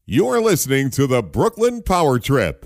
You're listening to the Brooklyn Power Trip.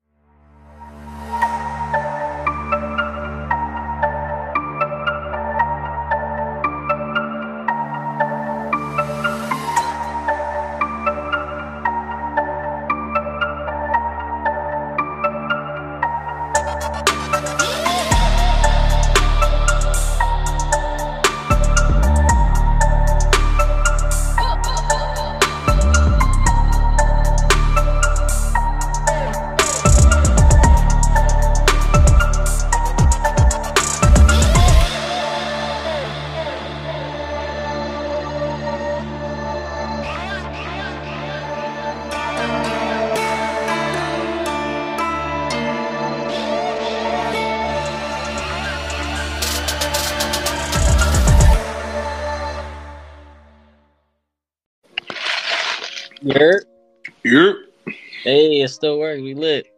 Yep. Hey, it still works. We lit.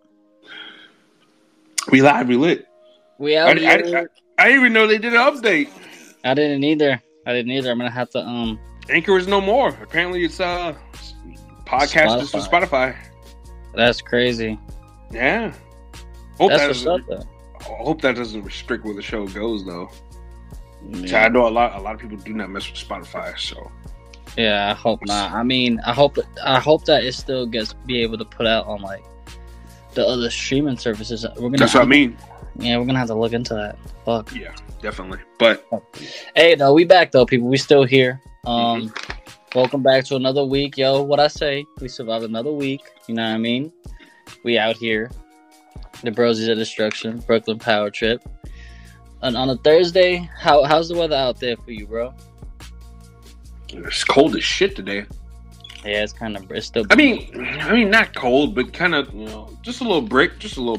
We live. We lit. We out here. I didn't even know they did an update. I didn't either. I'm gonna have to Anchor is no more. Apparently, it's podcast just for Spotify. That's crazy. Yeah. That's what's up, though. I hope that doesn't restrict where the show goes, though. Yeah. So I know a lot of people do not mess with Spotify. So. Yeah, I hope not. I mean, I hope that it still be able to put out on like the other streaming services. That's what I mean. Yeah, we're gonna have to look into that. Fuck. Yeah, definitely. But hey, though, we back though, people. We still here. Welcome back to another week, yo. What I say? We survived another week. You know what I mean? We out here. The Brosies of Destruction, Brooklyn Power Trip. And on a Thursday, how's the weather out there for you, bro? It's cold as shit today. Yeah, it's still. I mean, not cold, but kind of, just a little brick.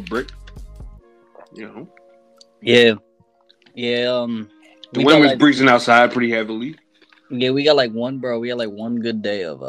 Yeah. The wind was breezing outside pretty heavily. Yeah, we got like one good day of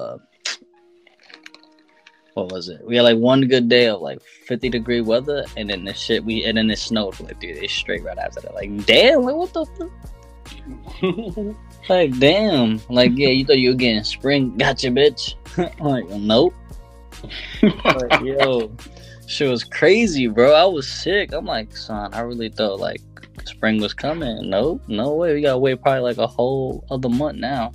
what was it? We had like one good day of like 50-degree weather, and then it snowed like 3 days straight right after that. Like, damn, like what the fuck? Like, damn. Like, yeah, you thought you were getting spring. Gotcha, bitch. I'm like, nope. Like, yo, shit was crazy, bro. I was sick. I'm like, son, I really thought, like, spring was coming. No way. We gotta wait probably, like, a whole other month now.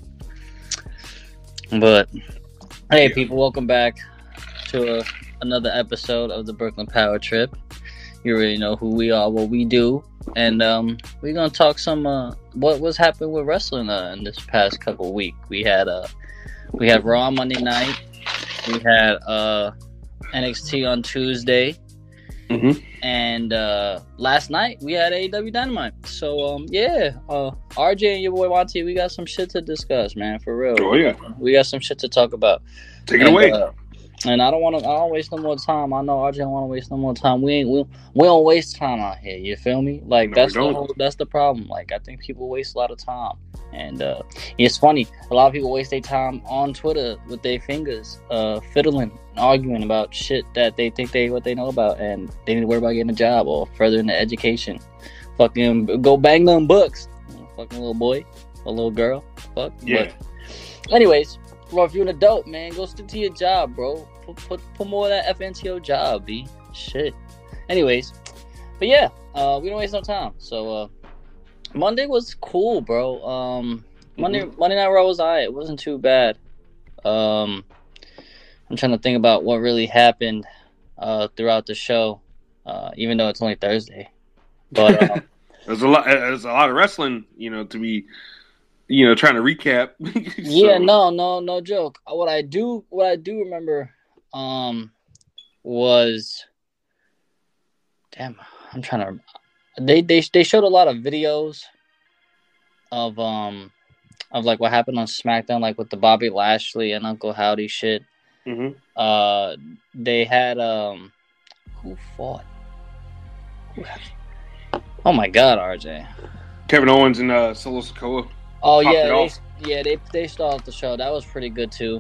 But, hey, people, welcome back to another episode of the Brooklyn Power Trip. You already know who we are, what we do. And we're gonna talk some what's happened with wrestling in this past couple weeks. We had Raw on Monday night. We had NXT on Tuesday, and last night we had AEW Dynamite. So RJ and your boy Monty, we got some shit to discuss, man. For real. Oh yeah, we got some shit to talk about. Take it away. And I don't waste no more time. I know RJ don't want to waste no more time. We don't waste time out here. You feel me? Like, that's the problem. Like, I think people waste a lot of time. And it's funny. A lot of people waste their time on Twitter with their fingers, fiddling, arguing about shit that they think what they know about, and they need to worry about getting a job or furthering their education. Fucking go bang them books, fucking little boy or little girl. Fuck. Yeah. But anyways. Bro, if you're an adult, man, go stick to your job, bro. Put more of that F into your job, B. Shit. Anyways, but yeah, we don't waste no time. So, Monday was cool, bro. Monday Night Raw was alright. It wasn't too bad. I'm trying to think about what really happened throughout the show, even though it's only Thursday. But there's a lot of wrestling, to be. Trying to recap. So. Yeah, no joke. What I do remember, was, damn, I'm trying to. They showed a lot of videos of like what happened on SmackDown, like with the Bobby Lashley and Uncle Howdy shit. They had who fought? Oh my God, RJ. Kevin Owens and Solo Sikoa. Oh yeah, they started the show. That was pretty good too.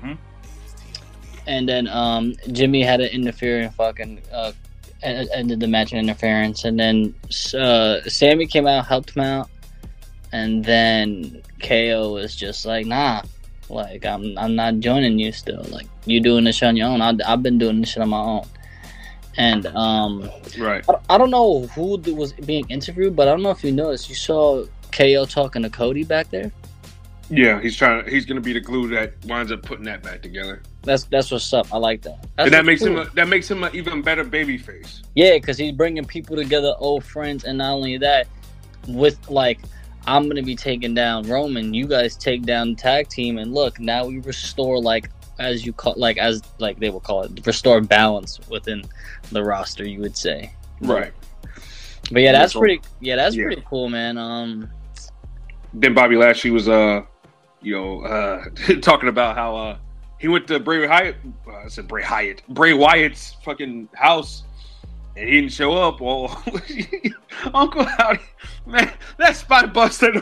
And then Jimmy had an interfering fucking ended the match in interference, and then Sammy came out, helped him out, and then KO was just like, nah, Like I'm not joining you still. Like you doing this shit on your own. I've been doing this shit on my own. And right. I don't know who was being interviewed, but I don't know if you noticed. You saw KO talking to Cody back there. Yeah, he's gonna be the glue that winds up putting that back together. That's what's up. I like that. And that makes him an even better babyface. Yeah, because he's bringing people together, old friends, and not only that, with like, I'm gonna be taking down Roman. You guys take down the tag team, and look, now we restore as they will call it, restore balance within the roster. You would say, right? But yeah, that's pretty. Yeah, that's pretty cool, man. Then Bobby Lashley was talking about how he went to Bray Wyatt's fucking house, and he didn't show up. Well, Uncle Howdy, man, that spot busted.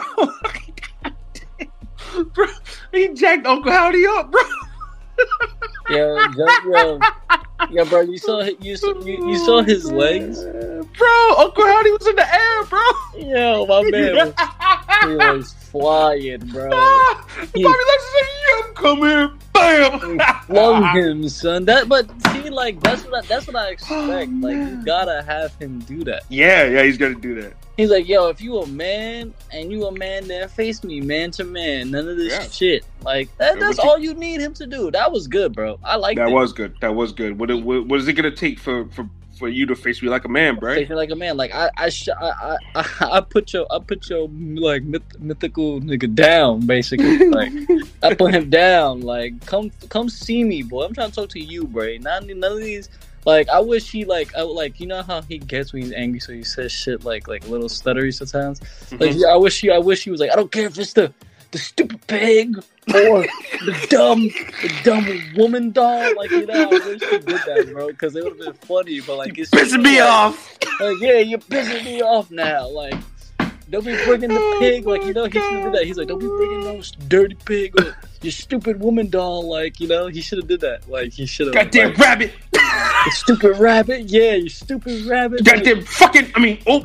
Bro, he jacked Uncle Howdy up, bro. Yo, bro, you saw his legs, bro. Uncle Howdy was in the air, bro. Yo, my man, he was flying, bro. Bobby Lashley said, "Come here, bam!" Flung him, son. That's what I expect. Like, you gotta have him do that. Yeah, he's gonna do that. He's like, yo, if you a man and you a man, then face me man to man. None of this shit. Like that's all you need him to do. That was good, bro. I like that. That was good. What is it gonna take for you to face me like a man, bro? Face me like a man. Like I put your like mythical nigga down, basically. Like I put him down. Like come see me, boy. I'm trying to talk to you, bro. None of these. Like I wish he you know how he gets when he's angry, so he says shit like a little stuttery sometimes. Mm-hmm. Like I wish he was like, I don't care if it's the stupid pig or the dumb woman doll. Like, you know, I wish he did that, bro, because it would have been funny. But like, it's pissing me off. Like, yeah, you're pissing me off now. Like, don't be bringing the pig. Like, you know, he should have did that. He's like, don't be bringing those dirty pig or your stupid woman doll. Like, you know, he should have did that. Like, he should have. Goddamn rabbit. You stupid rabbit. Yeah, you stupid rabbit. Goddamn fucking. I mean, oh.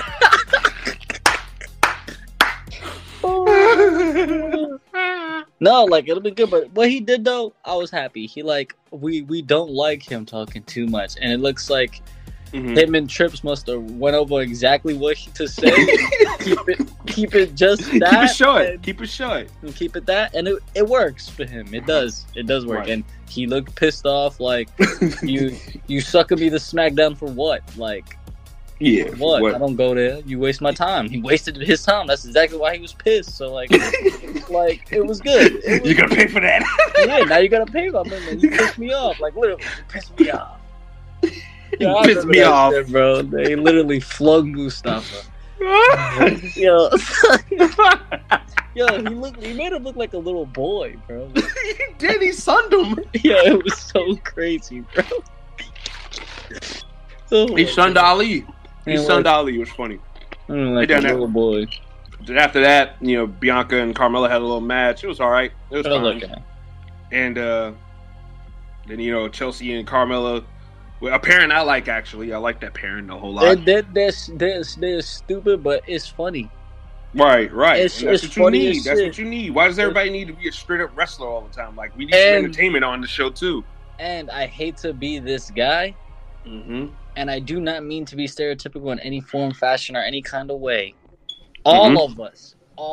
No, like it'll be good, but what he did though, I was happy. He we don't like him talking too much, and it looks like him and Trips must have went over exactly what to say. keep it just that. Keep it short. And keep it that, and it works for him. It does work, right. And he looked pissed off. Like you sucking me the SmackDown for what? Like. Yeah, what? I don't go there. You waste my time. He wasted his time. That's exactly why he was pissed. So like it was good. You gotta pay for that. Yeah, now you gotta pay for it. You pissed me off. Like literally, you pissed me off. You pissed me off, shit, bro. They literally flung Mustafa. Yo, he made him look like a little boy, bro. He did. He sunned him. Yeah, it was so crazy, bro. He sunned Ali. He sunned Ali. It was funny. Like a little boy. Then after that, you know, Bianca and Carmella had a little match. It was all right. It was fine. Okay. And then, you know, Chelsea and Carmella. Well, a pairing I like, actually. I like that pairing a whole lot. They're stupid, but it's funny. Right. It's funny. That's what you need. Why does everybody need to be a straight up wrestler all the time? Like, we need some entertainment on the show, too. And I hate to be this guy. Mm-hmm. And I do not mean to be stereotypical in any form, fashion, or any kind of way. All of us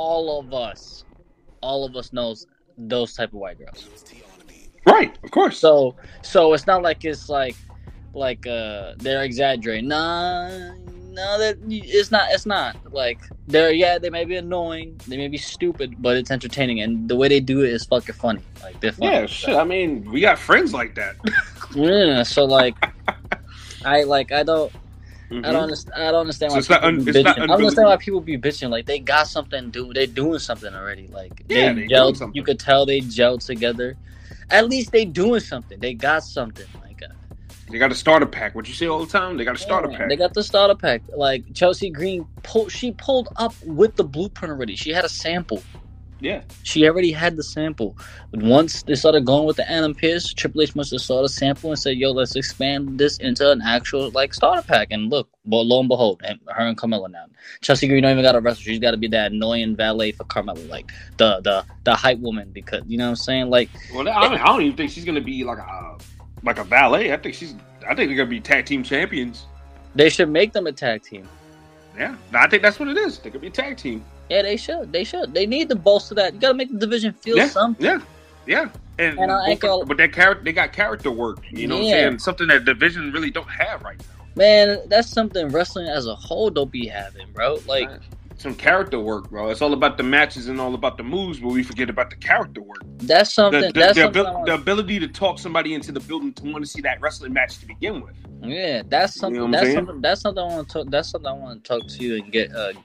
knows those type of white girls. Right, of course. So it's not like it's like they're exaggerating. No, it's not. Like they may be annoying, they may be stupid, but it's entertaining, and the way they do it is fucking funny. Like they're funny. Yeah, shit. I mean, we got friends like that. Yeah, so like. I don't understand why people be bitching. I don't understand why people be bitching. Like they got something to do. They're doing something already. Like they gelled. You could tell they gelled together. At least they doing something. They got something. Like they got a starter pack. What you say all the time? They got a starter pack. They got the starter pack. Like Chelsea Green pulled up with the blueprint already. She had a sample. Yeah. She already had the sample. Once they started going with the Adam Pearce, Triple H must have saw the sample and said, "Yo, let's expand this into an actual like starter pack." And look, well, lo and behold, her and Carmella now. Chelsea Green don't even got to wrestle. She's got to be that annoying valet for Carmella, like the hype woman. Because you know what I'm saying, like. Well, I don't even think she's gonna be like a valet. I think they're gonna be tag team champions. They should make them a tag team. Yeah, I think that's what it is. They could be a tag team. Yeah, they should. They need to bolster that. You got to make the division feel something. Yeah. And but they got character work. You know what I'm saying? Something that division really don't have right now. Man, that's something wrestling as a whole don't be having, bro. Like some character work, bro. It's all about the matches and all about the moves, but we forget about the character work. That's something. The ability to talk somebody into the building to want to see that wrestling match to begin with. Yeah, that's something. You know that's something I want to talk. That's something I want to talk to you and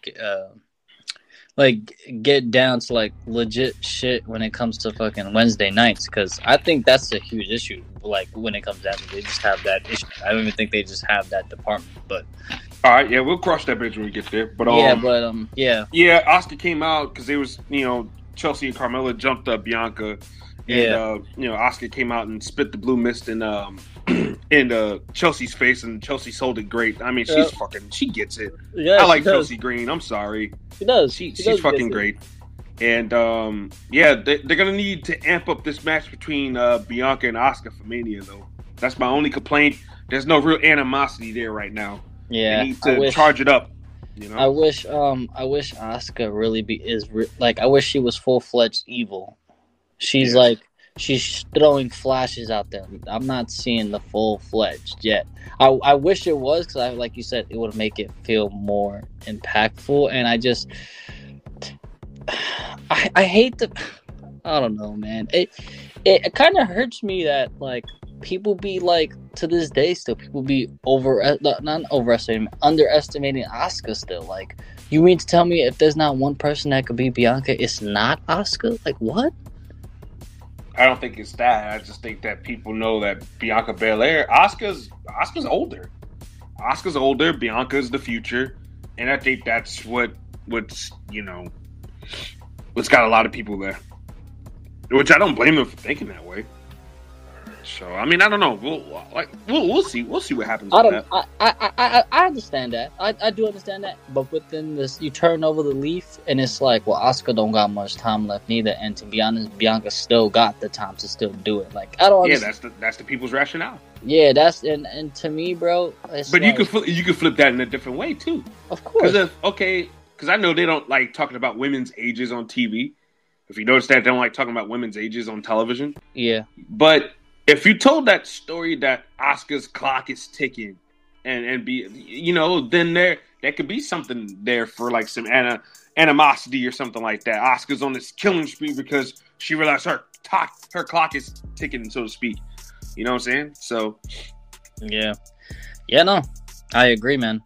get down to like legit shit when it comes to fucking Wednesday nights, because I think that's a huge issue. Like when it comes down to it, they just have that issue. I don't even think they just have that department. But all right, yeah, we'll cross that bridge when we get there. But yeah, Oscar came out because it was Chelsea and Carmella jumped up Bianca, and Oscar came out and spit the blue mist in Chelsea's face, and Chelsea sold it great. I mean, she gets it. Yeah, I like Chelsea Green. I'm sorry. She does. She's fucking great. And they're gonna need to amp up this match between Bianca and Asuka for Mania, though. That's my only complaint. There's no real animosity there right now. Yeah, they need to charge it up. You know, I wish Asuka really I wish she was full-fledged evil. She's she's throwing flashes out there. I'm not seeing the full-fledged yet. I wish it was, because like you said, it would make it feel more impactful. And I hate I don't know, man. It kind of hurts me that like people be like, to this day still, people be underestimating Asuka still. Like, you mean to tell me if there's not one person that could be Bianca, it's not Asuka? Like, what? I don't think it's that. I just think that people know that Bianca Belair, Asuka's older. Asuka's older. Bianca's the future, and I think that's what's got a lot of people there. Which I don't blame them for thinking that way. So I mean, I don't know. We'll see. We'll see what happens. I understand that. I do understand that. But within this, you turn over the leaf, and it's like, well, Asuka don't got much time left neither. And to be honest, Bianca still got the time to still do it. Like, I don't. Yeah, that's the people's rationale. Yeah, that's and to me, bro. But like, you could flip that in a different way too. Of course. Because I know they don't like talking about women's ages on TV. If you notice that, they don't like talking about women's ages on television. Yeah. But if you told that story that Asuka's clock is ticking and be, then there could be something there for like some animosity or something like that. Asuka's on this killing spree because she realized her clock is ticking, so to speak. You know what I'm saying? So, yeah, no, I agree, man.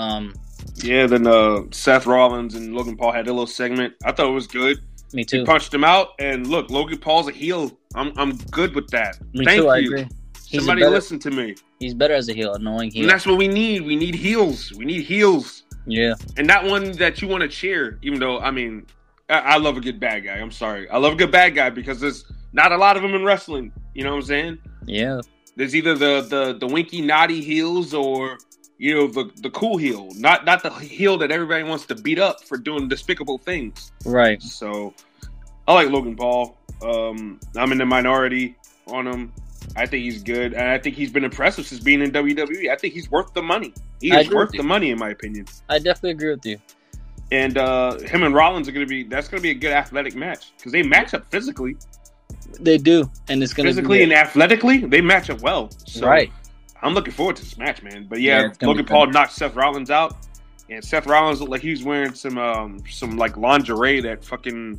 Then Seth Rollins and Logan Paul had a little segment. I thought it was good. Me too. He punched him out, and look, Logan Paul's a heel. I'm good with that. Thank you. I agree. Somebody listen to me. He's better as a heel, annoying heel. And that's what we need. We need heels. Yeah. And not one that you want to cheer, even though, I mean, I love a good bad guy. I'm sorry. I love a good bad guy because there's not a lot of them in wrestling. You know what I'm saying? Yeah. There's either the winky, naughty heels or, the cool heel. Not the heel that everybody wants to beat up for doing despicable things. Right. So, I like Logan Paul. I'm in the minority on him. I think he's good, and I think he's been impressive since being in WWE. I think he's worth the money. He is worth the money, in my opinion. I definitely agree with you. And him and Rollins that's going to be a good athletic match because they match up physically. They do, and it's going to physically and athletically they match up well. So right. I'm looking forward to this match, man. But yeah Logan Paul knocked Seth Rollins out, and Seth Rollins looked like he was wearing some like lingerie that fucking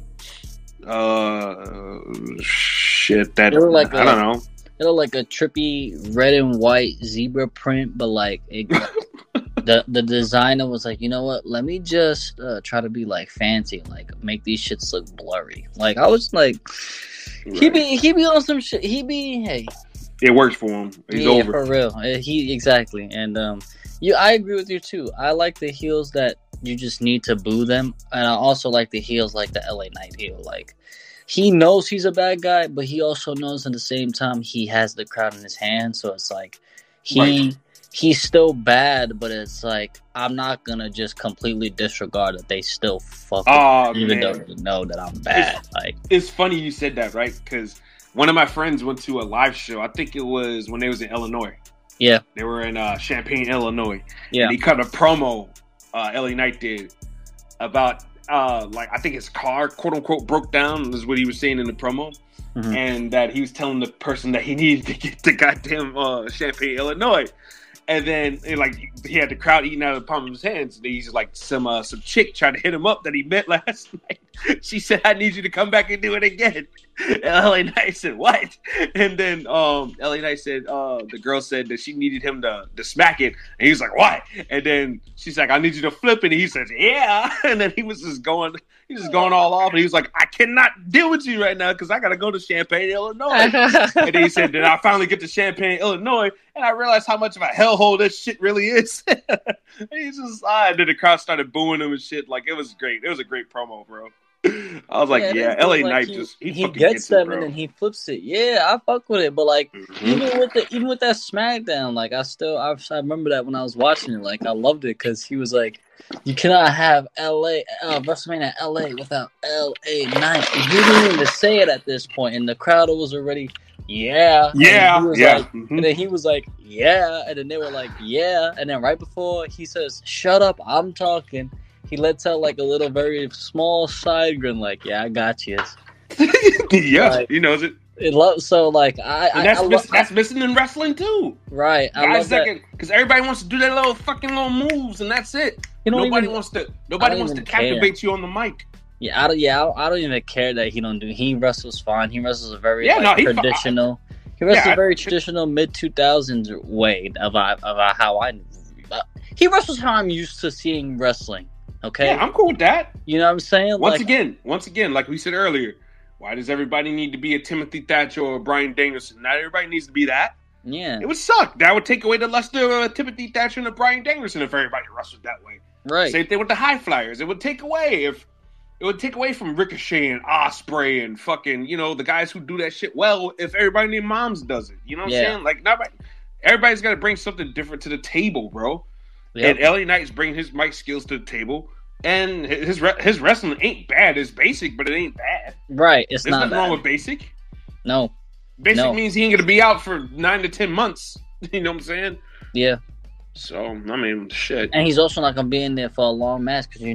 shit that I don't know. It looked like a trippy red and white zebra print, but like the designer was like, you know what? Let me just try to be like fancy, like make these shits look blurry. Like I was like, right. he be on some shit. Hey, it works for him. He's over for real. Exactly, and I agree with you too. I like the heels that you just need to boo them. And I also like the heels, like the LA Knight heel. Like, he knows he's a bad guy, but he also knows at the same time he has the crowd in his hands. So it's like he's still bad, but it's like I'm not gonna just completely disregard that they still fucking even though they know that I'm bad. It's funny you said that, right? Because one of my friends went to a live show. I think it was when they was in Illinois. Yeah, they were in Champaign, Illinois. Yeah, and he cut a promo. LA Knight did about like I think his car quote unquote broke down is what he was saying in the promo, and that he was telling the person that he needed to get to goddamn Champaign, Illinois, and then like he had the crowd eating out of the palm of his hands. And he's like some chick trying to hit him up that he met last night. She said, "I need you to come back and do it again." And LA Knight said, "What?" And then LA Knight said, the girl said that she needed him to smack it, and he was like, "What?" And then she's like, "I need you to flip it." And he says, "Yeah." And then he was just going all off, and he was like, "I cannot deal with you right now because I gotta go to Champaign, Illinois." And then he said, "Then I finally get to Champaign, Illinois, and I realized how much of a hellhole this shit really is." And he's just and then the crowd started booing him and shit. Like, it was great. It was a great promo, bro. I was like, LA Knight he gets them and then he flips it. Yeah, I fuck with it, but like even with that SmackDown, like I remember that when I was watching it, like I loved it because he was like, you cannot have WrestleMania LA without LA Knight. And he didn't even say it at this point, and the crowd was already and then he was like, yeah, and then they were like, yeah, and then right before he says, "Shut up, I'm talking," he lets out like a little very small side grin, like, "Yeah, I got you." Yeah, like, he knows it. So like that's missing in wrestling too, right? Guys because everybody wants to do their little moves and that's it. Nobody wants to captivate you on the mic. I don't even care that he don't do. He wrestles fine. He wrestles a very traditional. He wrestles a very traditional mid 2000s way of how I. He wrestles how I'm used to seeing wrestling. Okay, yeah, I'm cool with that. You know what I'm saying? Once again, like we said earlier, why does everybody need to be a Timothy Thatcher or a Bryan Danielson? Not everybody needs to be that. Yeah, it would suck. That would take away the luster of Timothy Thatcher and a Bryan Danielson if everybody wrestled that way. Right. Same thing with the High Flyers. It would take away from Ricochet and Ospreay and fucking, the guys who do that shit well if everybody named Moms does it. You know what I'm saying? Like, everybody's got to bring something different to the table, bro. Yep. And LA Knight's bringing his mic skills to the table. And his wrestling ain't bad. It's basic, but it ain't bad. Right. There's nothing wrong with basic. No. Basic means he ain't going to be out for 9 to 10 months. You know what I'm saying? Yeah. So, I mean, shit. And he's also not going to be in there for a long match because, they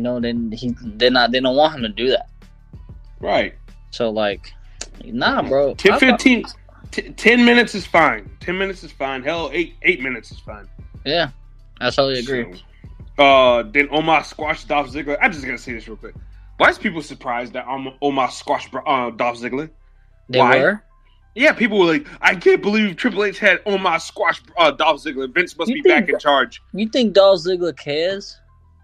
don't want him to do that. Right. So, like, nah, bro. 10 minutes is fine. 10 minutes is fine. Hell, 8 minutes is fine. Yeah. I totally agree. So, then Omos squashed Dolph Ziggler. I'm just going to say this real quick. Why is people surprised that Omos squashed Dolph Ziggler? They were? Yeah, people were like, I can't believe Triple H had Omos squash Dolph Ziggler. Vince must be back in charge. You think Dolph Ziggler cares?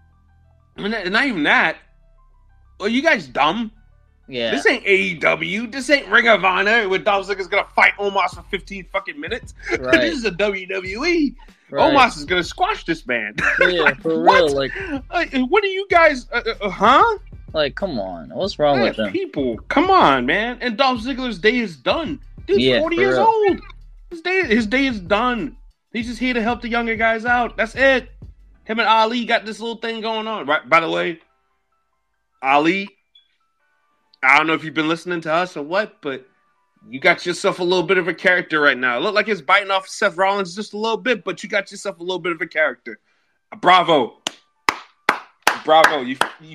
I mean, not even that. Are you guys dumb? Yeah. This ain't AEW. This ain't Ring of Honor where Dolph Ziggler's going to fight Omos for 15 fucking minutes. Right. This is a WWE. Right. Omos is going to squash this man. Yeah, for real. Like, what are you guys, huh? Like, come on. What's wrong with them? People, come on, man. And Dolph Ziggler's day is done. Dude's 40 years old. His day is done. He's just here to help the younger guys out. That's it. Him and Ali got this little thing going on. Right. By the way, Ali, I don't know if you've been listening to us or what, but you got yourself a little bit of a character right now. It looked like it's biting off Seth Rollins just a little bit, but you got yourself a little bit of a character. Bravo. You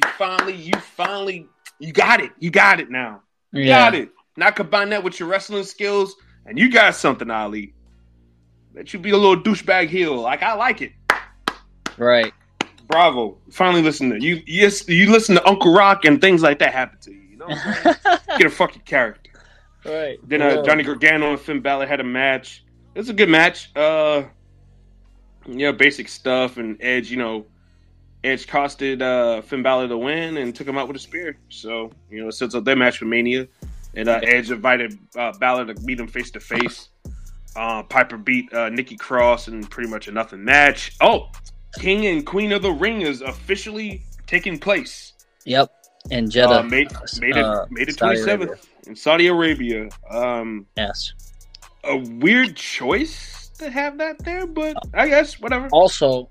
finally got it. You got it now. You got it. Now combine that with your wrestling skills, and you got something, Ali. Let you be a little douchebag heel. Like, I like it. Right. Bravo. Finally listen to you. Yes, you listen to Uncle Rock and things like that happen to you. You know what I'm saying? Get a fucking character. Right. Then Johnny Gargano and Finn Balor had a match. It was a good match. Basic stuff, and Edge, Edge costed Finn Balor the win and took him out with a spear. So, it sets up their match for Mania. And Edge invited Balor to meet him face to face. Piper beat Nikki Cross in pretty much a nothing match. Oh, King and Queen of the Ring is officially taking place. Yep, in Jeddah. Made it Saudi 27th Arabia. in Saudi Arabia. Yes. A weird choice to have that there, but I guess whatever. Also,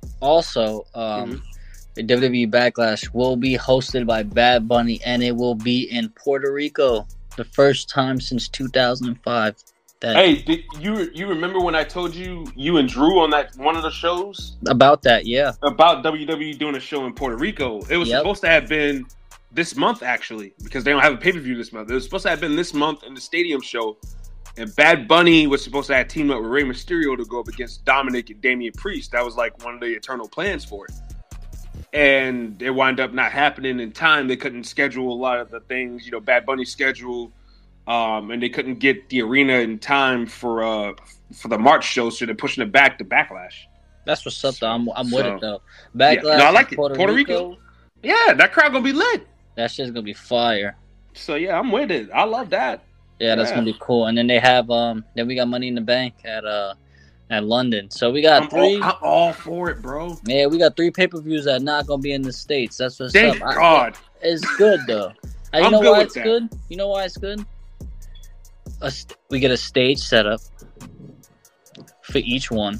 the WWE Backlash will be hosted by Bad Bunny, and it will be in Puerto Rico, the first time since 2005. Hey, did you remember when I told you and Drew on that one of the shows About that, yeah. about WWE doing a show in Puerto Rico? It was supposed to have been this month, actually, because they don't have a pay-per-view this month. It was supposed to have been this month in the stadium show, and Bad Bunny was supposed to have teamed up with Rey Mysterio to go up against Dominic and Damian Priest. That was like one of the eternal plans for it. And it wound up not happening in time. They couldn't schedule a lot of the things, Bad Bunny's schedule, and they couldn't get the arena in time for the March show, so they're pushing it back to Backlash. That's what's up, though. I'm with it, though. Backlash, yeah. No, I like it. Puerto Rico. Yeah, that crowd gonna be lit. That shit's gonna be fire. So yeah, I'm with it. I love that. Yeah, that's gonna be cool. And then they have then we got Money in the Bank at London. So we got I'm all for it, bro. Yeah, we got 3 pay-per-views that are not gonna be in the States. That's what's Thank up. God. It's good though. And you know why it's good? You know why it's good? We get a stage setup for each one,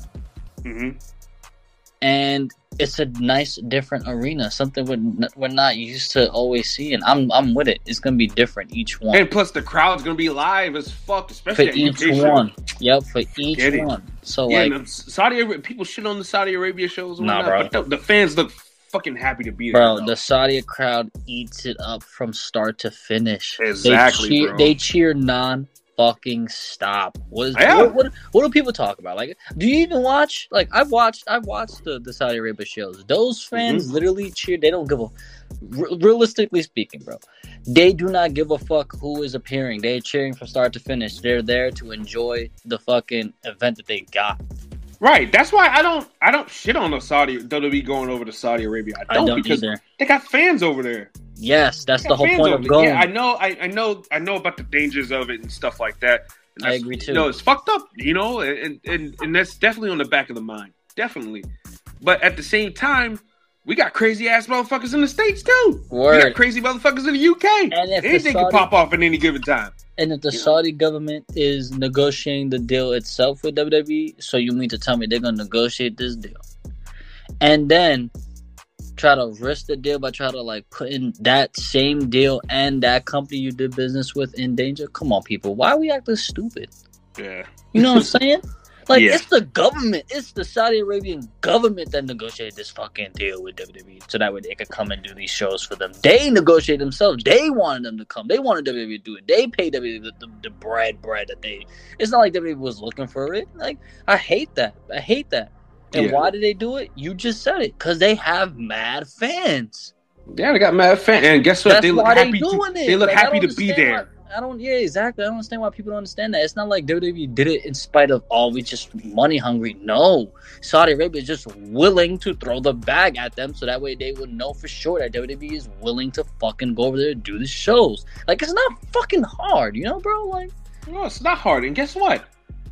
and it's a nice, different arena. Something we're not used to always seeing. I'm with it. It's gonna be different each one, and plus the crowd's gonna be live as fuck, especially for each one. Yep, for each one. So yeah, like Saudi Arabia, people shit on the Saudi Arabia shows. And nah, bro. But the fans look fucking happy to be there. Bro, the Saudi crowd eats it up from start to finish. Exactly, bro. They cheer non-fucking stop. What do people talk about? Like, do you even watch? Like, I've watched the Saudi Arabia shows. Those fans literally cheer. They don't give a. Realistically speaking, bro, they do not give a fuck who is appearing. They're cheering from start to finish. They're there to enjoy the fucking event that they got. Right. That's why I don't shit on the WWE going over to Saudi Arabia. I don't because either. They got fans over there. Yes, that's the whole point of going. Yeah, I know about the dangers of it and stuff like that. And I agree too. It's fucked up, and that's definitely on the back of the mind. Definitely. But at the same time, we got crazy ass motherfuckers in the States too. Word. We got crazy motherfuckers in the UK. And if anything can pop off at any given time. And if the Saudi government is negotiating the deal itself with WWE, so you mean to tell me they're going to negotiate this deal and then try to risk the deal by trying to like put in that same deal and that company you did business with in danger? Come on, people. Why are we acting stupid? Yeah. You know what I'm saying? Like, it's the government. It's the Saudi Arabian government that negotiated this fucking deal with WWE so that way they could come and do these shows for them. They negotiated themselves. They wanted them to come. They wanted WWE to do it. They paid WWE the bread that they... It's not like WWE was looking for it. Like, I hate that. And why did they do it? You just said it. Because they have mad fans. Yeah, they got mad fans. And guess what? That's they look why happy. They look happy to be there. Exactly. I don't understand why people don't understand that. It's not like WWE did it in spite of, we just money hungry. No. Saudi Arabia is just willing to throw the bag at them so that way they would know for sure that WWE is willing to fucking go over there and do the shows. Like, it's not fucking hard, bro? Like, no, it's not hard. And guess what?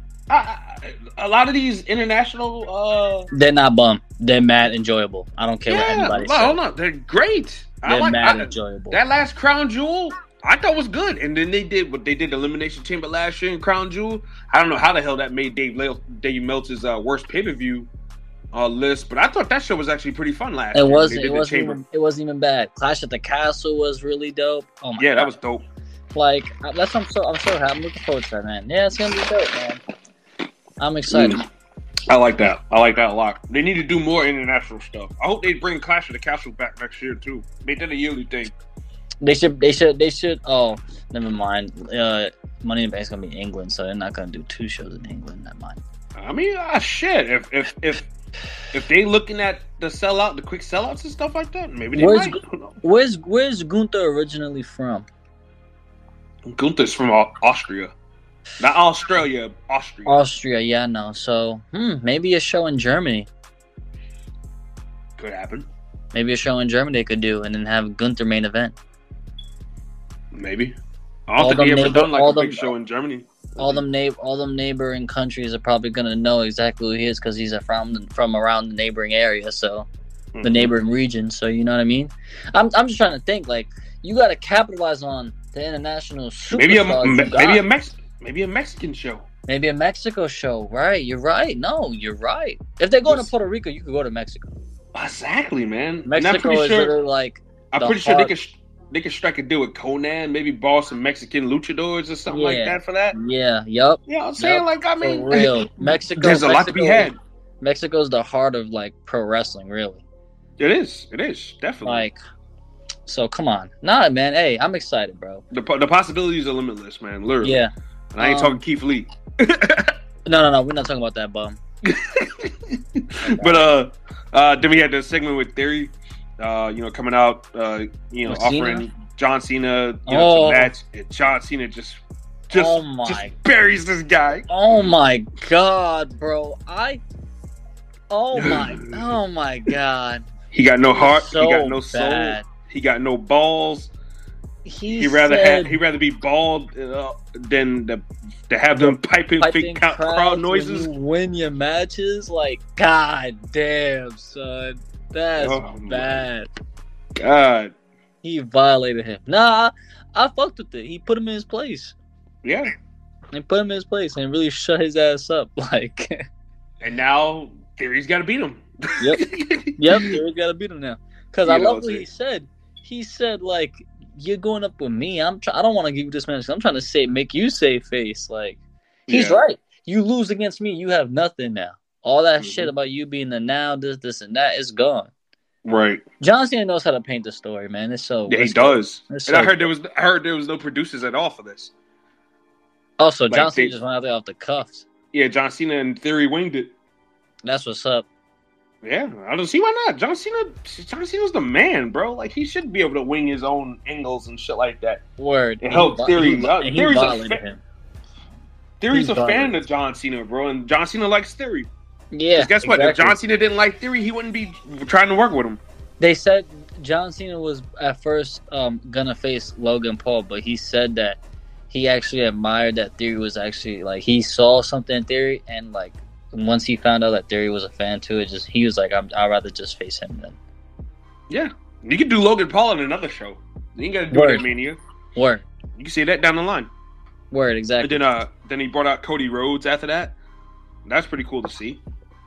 A lot of these international... They're not bum. They're mad enjoyable. I don't care what anybody says. Hold on. They're great. They're mad enjoyable. That last Crown Jewel... I thought was good, and then they did Elimination Chamber last year in Crown Jewel. I don't know how the hell that made Dave Meltzer's worst pay-per-view list, but I thought that show was actually pretty fun last year. It wasn't even bad. Clash at the Castle was really dope. Oh my god, that was dope. Like I'm so happy. I'm looking forward to that, man. Yeah, it's gonna be dope, man. I'm excited. I like that. I like that a lot. They need to do more international stuff. I hope they bring Clash at the Castle back next year too. Make that a yearly thing. They should. Oh, never mind. Money in the Bank's gonna be in England, so they're not gonna do 2 shows in England. Never mind. I mean, shit. If they looking at the quick sellouts and stuff like that, maybe they might. Where's Gunther originally from? Gunther's from Austria, not Australia. Austria. Austria, yeah, no. So, maybe a show in Germany. Could happen. Maybe a show in Germany they could do, and then have Gunther main event. Maybe. I don't think he ever done like a big show in Germany. All them neighboring countries are probably gonna know exactly who he is because he's from around the neighboring area. So the neighboring region. So you know what I mean. I'm just trying to think like you got to capitalize on the international superstars. Maybe a Mexican show. Maybe a Mexico show. Right? You're right. No, you're right. If they're going to Puerto Rico, you could go to Mexico. Exactly, man. Mexico is literally like. I'm pretty sure they could strike a deal with Conan, maybe borrow some Mexican luchadors or something like that for that. Yeah, yep. Yeah, I'm saying for real. Mexico. There's a lot to be had. Mexico's the heart of like pro wrestling, really. It is, definitely. Like, so come on, nah, man. Hey, I'm excited, bro. The possibilities are limitless, man. Literally. Yeah. And I ain't talking Keith Lee. No, we're not talking about that bum. But then we had the segment with Theory. Coming out, offering John Cena, to match. And John Cena just buries this guy. Oh my god, bro! Oh my god! He got no heart. So he got no soul. bad. He got no balls. He'd rather be bald than to have them piping fake crowd noises. When you win your matches, like god damn, son. That's bad. God. He violated him. Nah, I fucked with it. He put him in his place. Yeah. He put him in his place and really shut his ass up. Like. And now Theory's got to beat him. Yep. Theory's got to beat him now. Because I love what he said. He said, like, you're going up with me. I don't want to give you this match. I'm trying to make you save face. Like, he's right. You lose against me, you have nothing now. All that shit about you being the now, this, and that is gone. Right. John Cena knows how to paint the story, man. It's so. Yeah, he does. And I heard there was no producers at all for this. Also, John Cena just went out there off the cuffs. Yeah, John Cena and Theory winged it. That's what's up. Yeah, I don't see why not. John Cena's the man, bro. Like, he should be able to wing his own angles and shit like that. Word. And help Theory. Theory's a violated fan of John Cena, bro, and John Cena likes Theory. Yeah, guess what? If John Cena didn't like Theory, he wouldn't be trying to work with him. They said John Cena was at first gonna face Logan Paul, but he said that he actually admired that Theory was actually like he saw something in Theory, and like once he found out that Theory was a fan too, he was like, I'd rather just face him then. Yeah, you could do Logan Paul in another show. You ain't got to do it at Mania. Word. You can see that down the line. Word, exactly. And then he brought out Cody Rhodes after that. That's pretty cool to see.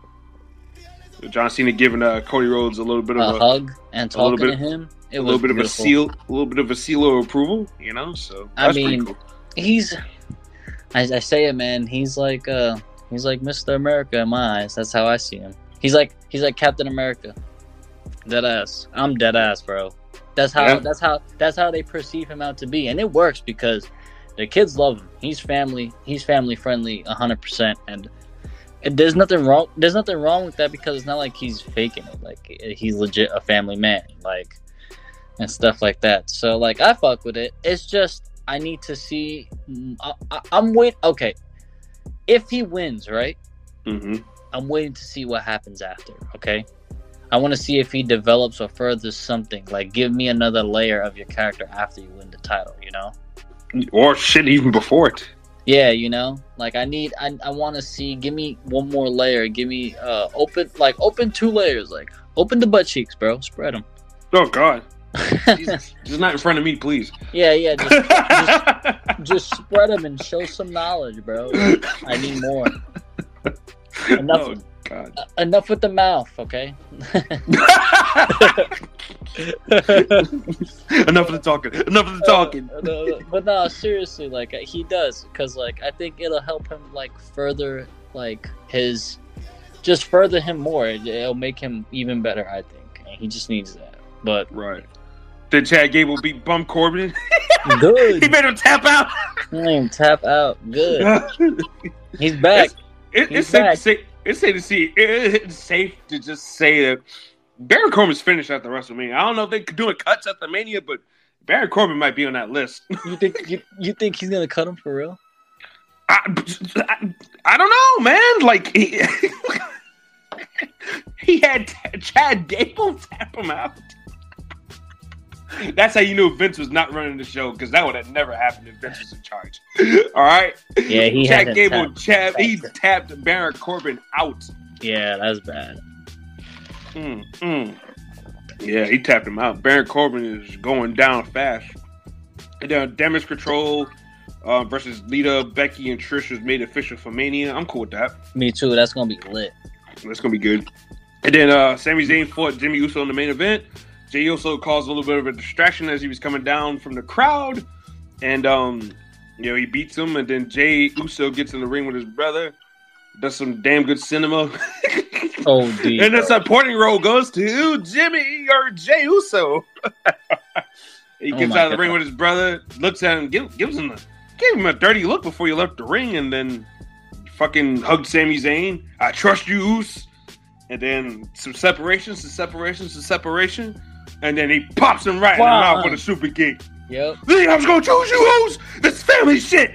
John Cena giving Cody Rhodes a little bit of a hug and talking to him. A little bit of a seal of approval, you know. So that's pretty cool. He's, I say it, man. He's like Mr. America in my eyes. That's how I see him. He's like Captain America. Dead ass. I'm dead ass, bro. That's how they perceive him out to be, and it works because the kids love him. He's family friendly, 100%, and there's nothing wrong. There's nothing wrong with that because it's not like he's faking it. Like he's legit a family man, like and stuff like that. So like I fuck with it. It's just I need to see. I'm waiting. Okay, if he wins, right? Mm-hmm. I'm waiting to see what happens after. Okay. I want to see if he develops or furthers something. Like, give me another layer of your character after you win the title, you know? Or shit, even before it. Yeah, you know? Like, I want to see, give me one more layer. Give me, open 2 layers. Like, open the butt cheeks, bro. Spread them. Oh, God. Just not in front of me, please. Yeah. Just spread them and show some knowledge, bro. I need more. Enough. Oh, God. Enough with the mouth, okay? Enough of the talking. But no, seriously, like he does, because like I think it'll help him like further like further him more. It'll make him even better, I think. And he just needs that. But right. Did Chad Gable beat Bum Corbin? Good. He made him tap out. He made him tap out. Good. He's back. It's safe to just say that Baron Corbin's finished at the WrestleMania. I don't know if they're doing cuts at the Mania, but Baron Corbin might be on that list. You think he's gonna cut him for real? I don't know, man. Like he had Chad Gable tap him out. That's how you knew Vince was not running the show, because that would have never happened if Vince was in charge. All right? Yeah, he Chad Gable tapped Baron Corbin out. Yeah, that's bad. Yeah, he tapped him out. Baron Corbin is going down fast. And then Damage Control versus Lita, Becky, and Trish was made official for Mania. I'm cool with that. Me too. That's gonna be lit. That's gonna be good. And then Sami Zayn fought Jimmy Uso in the main event. Jey Uso caused a little bit of a distraction as he was coming down from the crowd, and he beats him. And then Jey Uso gets in the ring with his brother, does some damn good cinema. Oh, dude. And the supporting role goes to Jimmy or Jey Uso. He gets out of the ring with his brother, looks at him, gave him a dirty look before he left the ring, and then fucking hugged Sami Zayn. I trust you, Uso. And then some separation, and then he pops him right in the mouth with a super kick. Yep. I was gonna choose you, Uso. This family shit.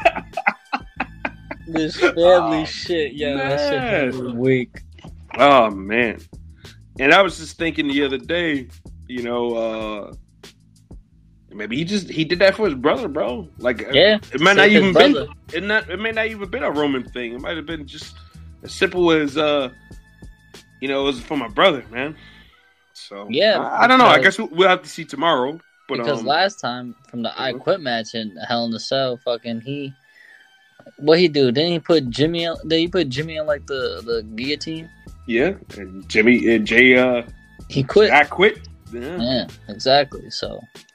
This family shit, yeah, that shit was weak. Oh man. And I was just thinking the other day, maybe he did that for his brother, bro. Like, yeah, it might not even been it may not even been a Roman thing. It might have been just as simple as it was for my brother, man. So yeah, I don't know. I guess we'll have to see tomorrow. But because last time from the I Quit match in Hell in a Cell, fucking what he do? Didn't he put Jimmy? Did he put Jimmy on like the guillotine? Yeah, and Jimmy and Jay. He quit. I quit. Yeah, exactly. So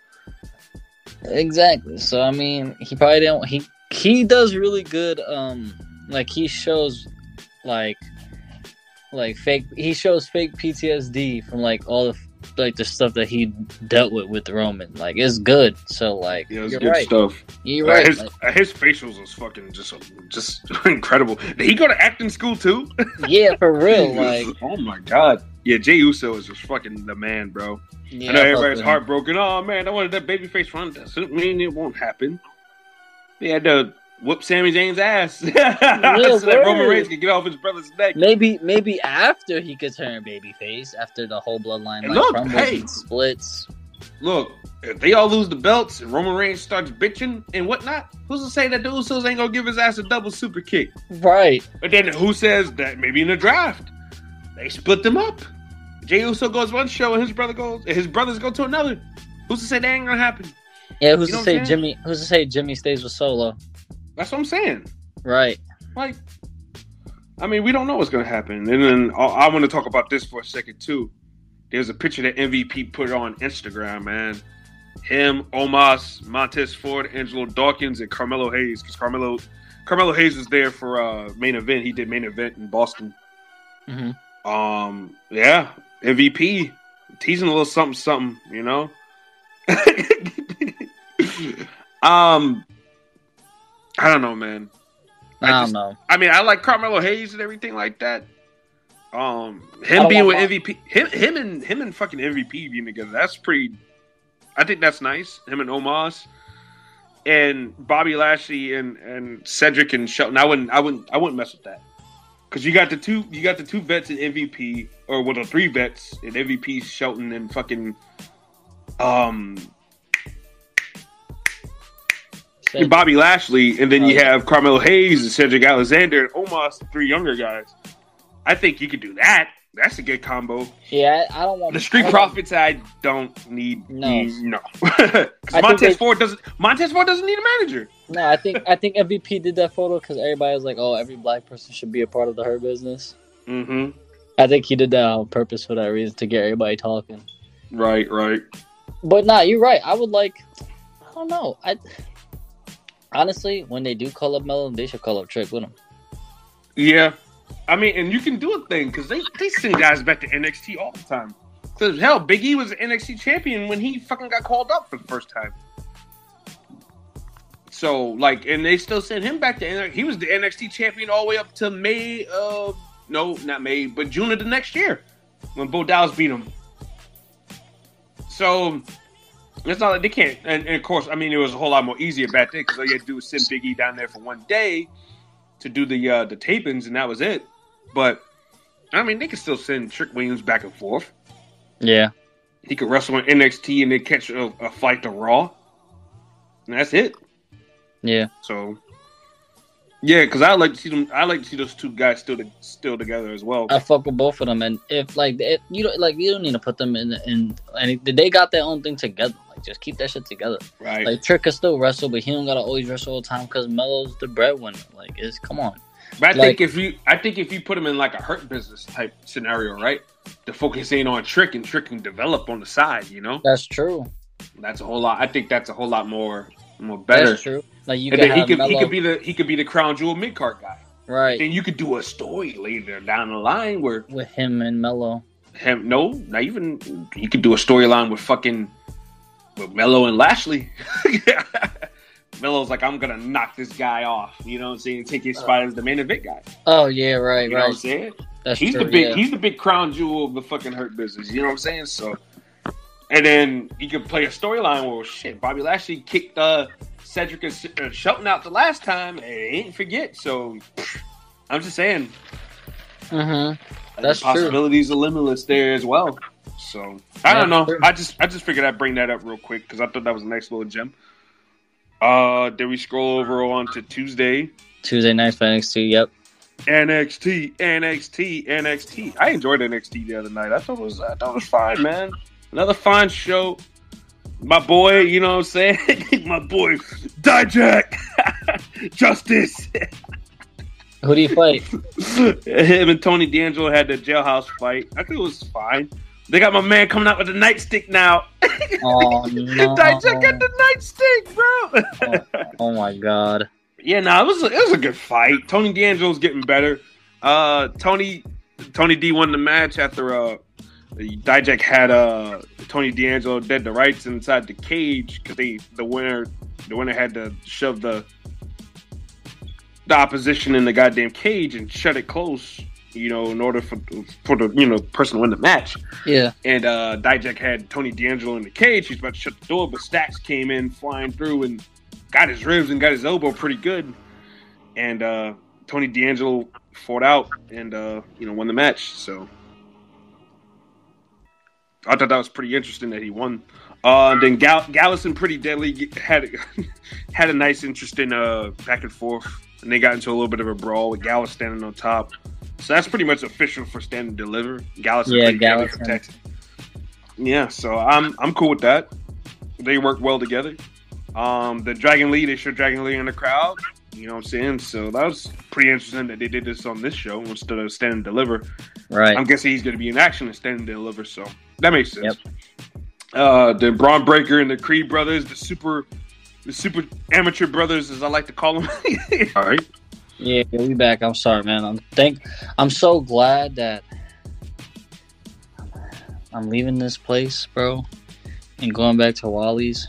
I mean, he probably didn't. He does really good. Like he shows like fake. He shows fake PTSD from like all the stuff that he dealt with Roman. Like it's good. So like, yeah, it's you're good right. stuff. You're right. His facials was fucking just incredible. Did he go to acting school too? Yeah, for real. Like, oh my god. Yeah, Jey Uso is just fucking the man, bro. Yeah, I know everybody's heartbroken. Oh man, I wanted that babyface run. Doesn't mean it won't happen. They had to whoop Sami Zayn's ass so that Roman Reigns could get off his brother's neck. Maybe after he could turn babyface, after the whole bloodline crumbles and splits. Look, if they all lose the belts and Roman Reigns starts bitching and whatnot, who's to say that the Usos ain't gonna give his ass a double super kick? Right. But then who says that maybe in the draft they split them up? Jey Uso goes one show and his brothers go to another. Who's to say that ain't gonna happen? Yeah, who's to say Jimmy stays with Solo? That's what I'm saying. Right. Like, I mean, we don't know what's gonna happen. And then I want to talk about this for a second too. There's a picture that MVP put on Instagram, man. Him, Omos, Montez Ford, Angelo Dawkins, and Carmelo Hayes. Because Carmelo Hayes was there for main event. He did main event in Boston. Mm-hmm. Yeah, MVP teasing a little something, I don't know, man. I don't know. I mean, I like Carmelo Hayes and everything like that. Him being with MVP, him and fucking MVP being together, that's pretty. I think that's nice. Him and Omos, and Bobby Lashley and Cedric and Shelton. I wouldn't mess with that because you got the two vets in MVP, or the three vets in MVP, Shelton and fucking Bobby Lashley, and then you have Carmelo Hayes and Cedric Alexander and Omos, the three younger guys. I think you could do that. That's a good combo. Yeah, I don't want the Street Profits. I don't need no. Because Montez Ford doesn't need a manager. No, I think MVP did that photo because everybody was like, "Oh, every black person should be a part of the Hurt Business." Mm-hmm. I think he did that on purpose for that reason, to get everybody talking. Right. But nah, you're right. I don't know. Honestly, when they do call up Melo, they should call up Trick with him. Yeah. I mean, and you can do a thing because they send guys back to NXT all the time. Because hell, Big E was an NXT champion when he fucking got called up for the first time. So, and they still send him back to NXT. He was the NXT champion all the way up to June of the next year when Bo Dallas beat him. So, it's not like they can't. And of course, I mean, it was a whole lot more easier back then because all you had to do was send Big E down there for one day to do the tapings, and that was it. But I mean, they could still send Trick Williams back and forth. Yeah, he could wrestle in NXT and then catch a fight to Raw, and that's it. Yeah. So Yeah, because I like to see them. I like to see those two guys still together as well. I fuck with both of them, and if you don't need to put them in and they got their own thing together. Like just keep that shit together. Right. Like Trick can still wrestle, but he don't gotta always wrestle all the time because Melo's the breadwinner. Like come on. But I think if you put him in like a Hurt Business type scenario, right? The focus ain't on Trick, and Trick can develop on the side. You know. That's true. That's a whole lot. I think that's a whole lot more better. That's true. Like you and could then have he could be the crown jewel mid card guy. Right. Then you could do a story later down the line with him and Melo. Not even you could do a storyline with Melo and Lashley. Melo's like, I'm gonna knock this guy off. You know what I'm saying? Take his spot as the main event guy. Oh yeah, right, you know what I'm saying? He's the big crown jewel of the fucking Hurt Business. You know what I'm saying? So, and then you could play a storyline where shit, Bobby Lashley kicked Cedric and Shelton out the last time, and he didn't forget. So, I'm just saying. Mm-hmm. That's the possibilities are limitless there as well. So I don't know. True. I just figured I'd bring that up real quick because I thought that was a nice little gem. Then we scroll over on to Tuesday night for NXT. Yep. NXT. I enjoyed NXT the other night. I thought it was fine, man. Another fine show. My boy, you know what I'm saying? My boy, Dijak. Justice. Who do you fight? Him and Tony D'Angelo had the jailhouse fight. I think it was fine. They got my man coming out with the nightstick now. Oh, no. Dijak got the nightstick, bro. Oh, my God. Yeah, it was a good fight. Tony D'Angelo's getting better. Tony D won the match after Dijak had Tony D'Angelo dead to rights inside the cage because the winner had to shove the opposition in the goddamn cage and shut it close, you know, in order for the person to win the match. Yeah. And Dijak had Tony D'Angelo in the cage. He's about to shut the door, but Stacks came in flying through and got his ribs and got his elbow pretty good. And Tony D'Angelo fought out and won the match. So I thought that was pretty interesting that he won. Then Gallus and Pretty Deadly had a nice, interesting back and forth, and they got into a little bit of a brawl with Gallus standing on top. So that's pretty much official for Stand and Deliver. Gallus and Pretty Deadly from Texas. Yeah, so I'm cool with that. They work well together. The Dragon Lee, they showed Dragon Lee in the crowd. You know what I'm saying? So that was pretty interesting that they did this on this show instead of Stand and Deliver. Right. I'm guessing he's going to be in action and Stand and Deliver, so that makes sense. Yep. The Braun Breaker and the Creed brothers, the super amateur brothers, as I like to call them. All right. Yeah, we back. I'm sorry, man. I'm so glad that I'm leaving this place, bro, and going back to Wally's.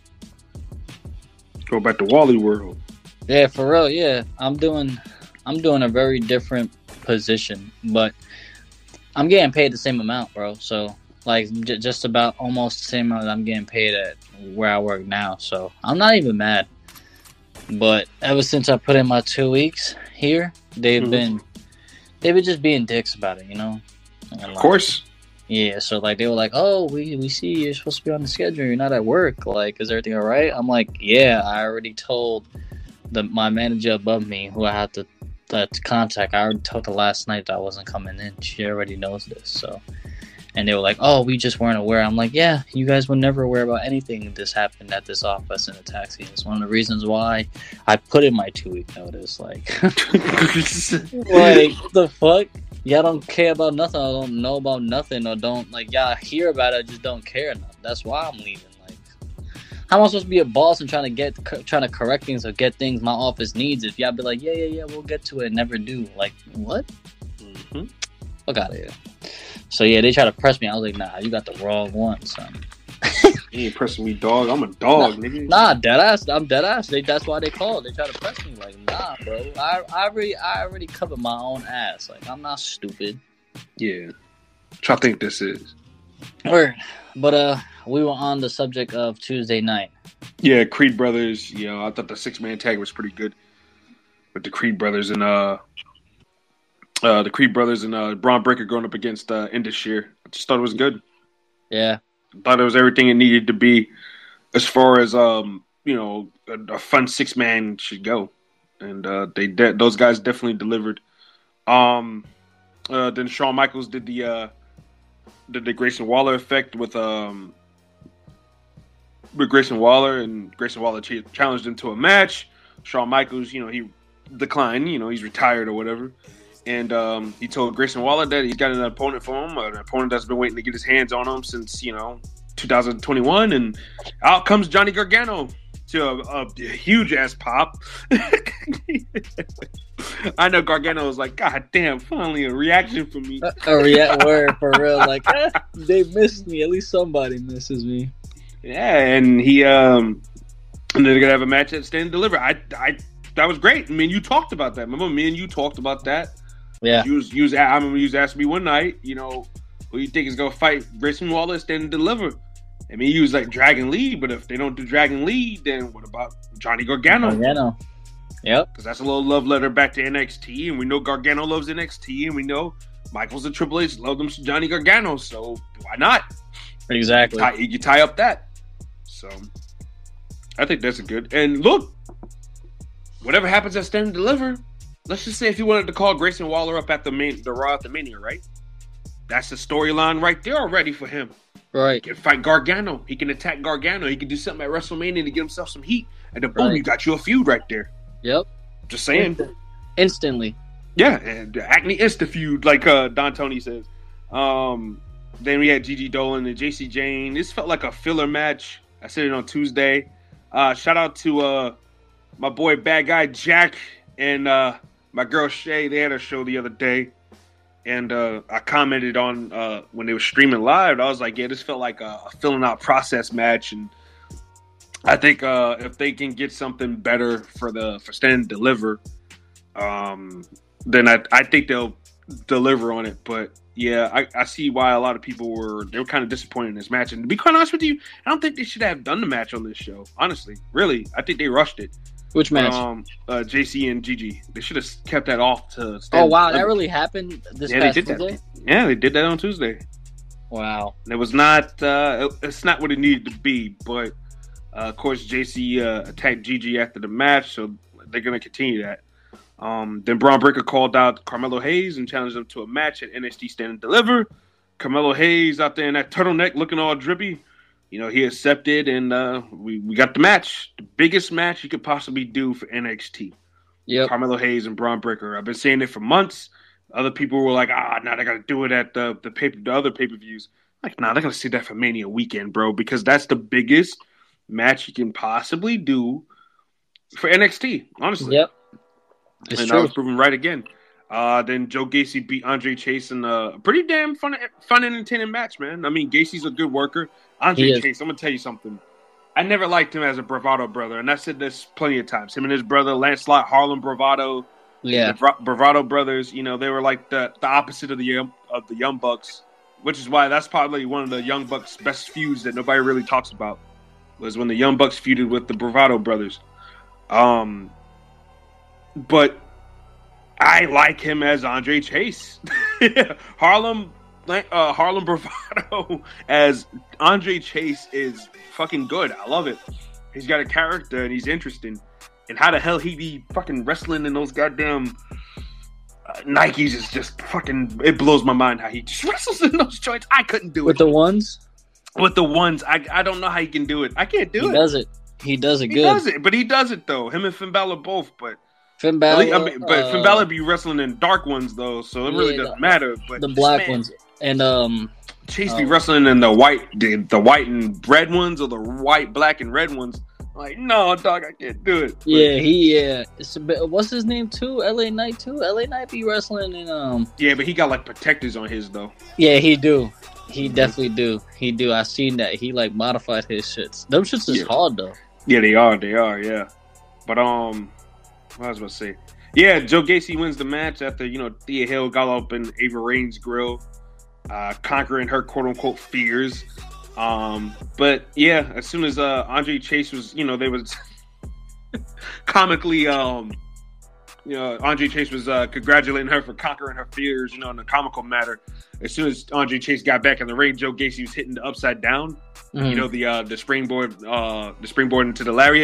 Go back to Wally World. Yeah, for real. Yeah, I'm doing a very different position, but I'm getting paid the same amount, bro. So like just about almost the same amount that I'm getting paid at where I work now. So I'm not even mad. But ever since I put in my 2 weeks here, they've been just being dicks about it, you know. Of course. Yeah, so like they were like, "Oh, we see you're supposed to be on the schedule. You're not at work. Like, is everything all right?" I'm like, "Yeah, I already told my manager above me, who I had to contact. I already told her last night that I wasn't coming in. She already knows this." So, and they were like, "Oh, we just weren't aware." I'm like, "Yeah, you guys were never aware about anything this happened at this office in a taxi. It's one of the reasons why I put in my 2-week notice." Like, like the fuck. Y'all don't care about nothing. I don't know about nothing, or don't like y'all hear about it. I just don't care enough. That's why I'm leaving. Like, how am I supposed to be a boss and trying to correct things or get things my office needs if y'all be like, yeah, we'll get to it, and never do? Like, what? Mm-hmm. Fuck out of here. So yeah, they try to press me. I was like, nah, you got the wrong one, son. You ain't pressing me, dog. I'm a dog, nigga. Nah, deadass. I'm deadass. That's why they called. They try to press me. Like, nah, bro. I already covered my own ass. Like, I'm not stupid. Yeah. What y'all think this is? Word. But we were on the subject of Tuesday night. Yeah, Creed brothers. You know, I thought the 6-man tag was pretty good with the Creed brothers and Braun Breaker going up against Indus. I just thought it was good. Yeah. Thought it was everything it needed to be as far as a fun 6-man should go. and those guys definitely delivered. Then Shawn Michaels did the Grayson Waller effect with Grayson Waller, and Grayson Waller challenged him to a match. Shawn Michaels, he declined. He's retired or whatever. And he told Grayson Waller that he's got an opponent for him, an opponent that's been waiting to get his hands on him since, 2021. And out comes Johnny Gargano to a huge-ass pop. I know Gargano was like, God damn, finally a reaction from me. Word, for real. Like, they missed me. At least somebody misses me. Yeah, and he and they're going to have a match at Stand and Deliver. That was great. I mean, you talked about that. Remember, me and you talked about that. Yeah. I remember you asked me one night, who you think is going to fight Grayson Waller, Stand and Deliver? I mean, he was like Dragon Lee, but if they don't do Dragon Lee, then what about Johnny Gargano? Yep. Because that's a little love letter back to NXT, and we know Gargano loves NXT, and we know Michaels and Triple H love them Johnny Gargano, so why not? Exactly. You tie up that. So, I think that's a good. And look, whatever happens at Stand and Deliver, let's just say if you wanted to call Grayson Waller up at the Raw at the Mania, right? That's the storyline right there already for him. Right. He can fight Gargano. He can attack Gargano. He can do something at WrestleMania to get himself some heat. And then boom, you got you a feud right there. Yep. Just saying. Instantly. Yeah, and Acme Insta feud, like Don Tony says. Then we had Gigi Dolan and JC Jane. This felt like a filler match. I said it on Tuesday. Shout out to my boy Bad Guy Jack and my girl Shay. They had a show the other day. And I commented on when they were streaming live. I was like, yeah, this felt like a filling out process match. And I think if they can get something better for Stand and Deliver, then I think they'll deliver on it. But yeah, I see why a lot of people were kind of disappointed in this match. And to be quite honest with you, I don't think they should have done the match on this show. Honestly, really, I think they rushed it. Which match? JC and Gigi. They should have kept that off to Stand. Oh wow, that really happened this past Tuesday? That. Yeah, they did that on Tuesday. Wow. It was not. It's not what it needed to be, but of course JC attacked Gigi after the match, so they're gonna continue that. Then Braun Breaker called out Carmelo Hayes and challenged him to a match at NXT Stand and Deliver. Carmelo Hayes out there in that turtleneck looking all drippy. He accepted, and we got the match. The biggest match you could possibly do for NXT. Yep. Carmelo Hayes and Braun Breaker. I've been saying it for months. Other people were like, now they got to do it at the other pay-per-views. Like, they're going to see that for Mania weekend, bro, because that's the biggest match you can possibly do for NXT, honestly. Yep. It's and true. I was proven right again. Then Joe Gacy beat Andre Chase in a pretty damn fun and entertaining match, man. I mean, Gacy's a good worker. Andre Chase, I'm going to tell you something. I never liked him as a Bravado brother, and I said this plenty of times. Him and his brother, Lancelot, Harlem Bravado, the Bravado brothers, they were like the opposite of the Young Bucks, which is why that's probably one of the Young Bucks' best feuds that nobody really talks about, was when the Young Bucks feuded with the Bravado brothers. But I like him as Andre Chase. Harlem Bravado as Andre Chase is fucking good. I love it. He's got a character and he's interesting. And how the hell he be fucking wrestling in those goddamn Nikes is just fucking... It blows my mind how he just wrestles in those joints. I couldn't do it. With the ones? With the ones. I don't know how he can do it. I can't do it. He does it. He does it good. He does it, but he does it, though. Him and Finn Balor both, but... Finn Balor, but Finn Balor be wrestling in dark ones though, so it really doesn't matter. But the black ones and Chase be wrestling in the white and red ones, or the white, black, and red ones. Like, no, dog, I can't do it. But, It's a bit, what's his name too? LA Knight too. LA Knight be wrestling in Yeah, but he got like protectors on his though. Yeah, he do. He definitely do. He do. I seen that. He like modified his shits. Them shits is hard though. Yeah, they are. Yeah. But what I was about to say. Yeah, Joe Gacy wins the match after, Thea Hill got up in Ava Rain's grill, conquering her quote-unquote fears. But, yeah, as soon as Andre Chase was, they was comically, Andre Chase was congratulating her for conquering her fears, in a comical matter. As soon as Andre Chase got back in the ring, Joe Gacy was hitting the upside down, the springboard into the lariat.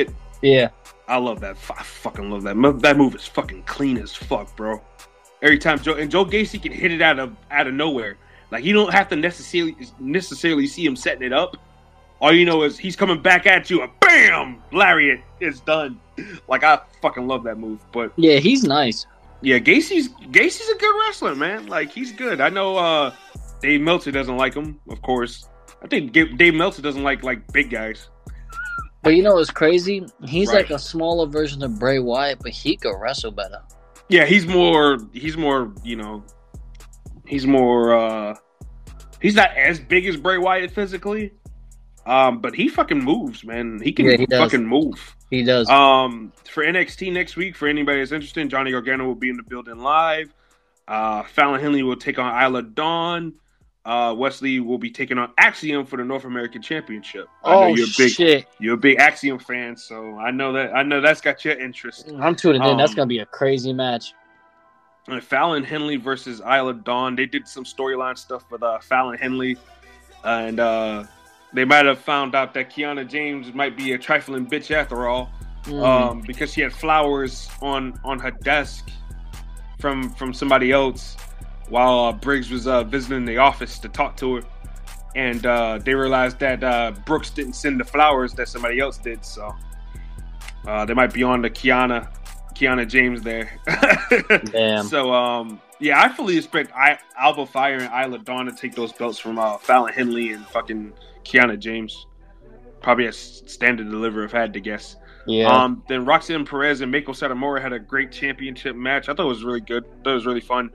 Yeah. I love that. I fucking love that. That move is fucking clean as fuck, bro. Every time Joe Gacy can hit it out of nowhere. Like, you don't have to necessarily see him setting it up. All you know is he's coming back at you, and bam, lariat, it's done. Like, I fucking love that move. But yeah, he's nice. Yeah, Gacy's a good wrestler, man. Like, he's good. I know Dave Meltzer doesn't like him, of course. I think Dave Meltzer doesn't like big guys. But you know what's crazy? He's Right. like a smaller version of Bray Wyatt, but he could wrestle better. Yeah, he's more, you know, he's not as big as Bray Wyatt physically. But he fucking moves, man. He can fucking move. He does. For NXT next week, for anybody that's interested, Johnny Gargano will be in the building live. Fallon Henley will take on Isla Dawn. Wesley will be taking on Axiom for the North American Championship. I know shit! You're a big Axiom fan, so I know that's got your interest. I'm tuning in. That's gonna be a crazy match. Fallon Henley versus Isla Dawn. They did some storyline stuff with Fallon Henley, and they might have found out that Kiana James might be a trifling bitch after all, because she had flowers on her desk from somebody else while Briggs was visiting the office to talk to her, and they realized that Brooks didn't send the flowers, that somebody else did, so they might be on the Kiana James there. Damn. So yeah, I fully expect Alba Fire and Isla Dawn to take those belts from Fallon Henley and fucking Kiana James. Probably a standard deliver if I had to guess. Yeah. Then Roxanne Perez and Meiko Satomura had a great championship match. I thought it was really good. I thought it was really fun.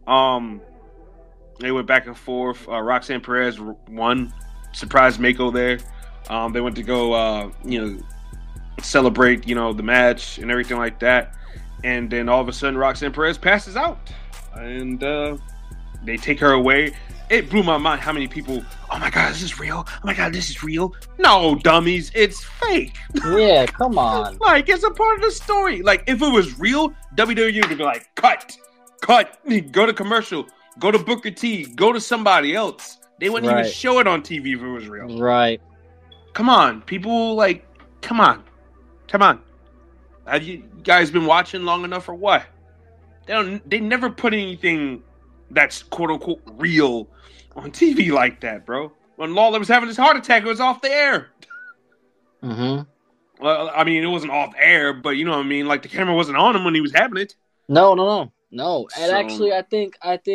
They went back and forth. Roxanne Perez won. Surprised Meiko there. They went to go, celebrate, the match and everything like that. And then all of a sudden, Roxanne Perez passes out. And they take her away. It blew my mind how many people, oh my God, is this real? Oh my God, this is real? No, dummies, it's fake. Yeah, come on. Like, it's a part of the story. Like, if it was real, WWE would be like, cut, go to commercial, go to Booker T, go to somebody else. They wouldn't even show it on TV if it was real. Right. Come on, people, like, come on. Have you guys been watching long enough or what? They never put anything that's quote unquote real on TV like that, bro. When Lawler was having his heart attack, it was off the air. Mm-hmm. Well, I mean, it wasn't off air, but you know what I mean? Like, the camera wasn't on him when he was having it. No. And actually, I think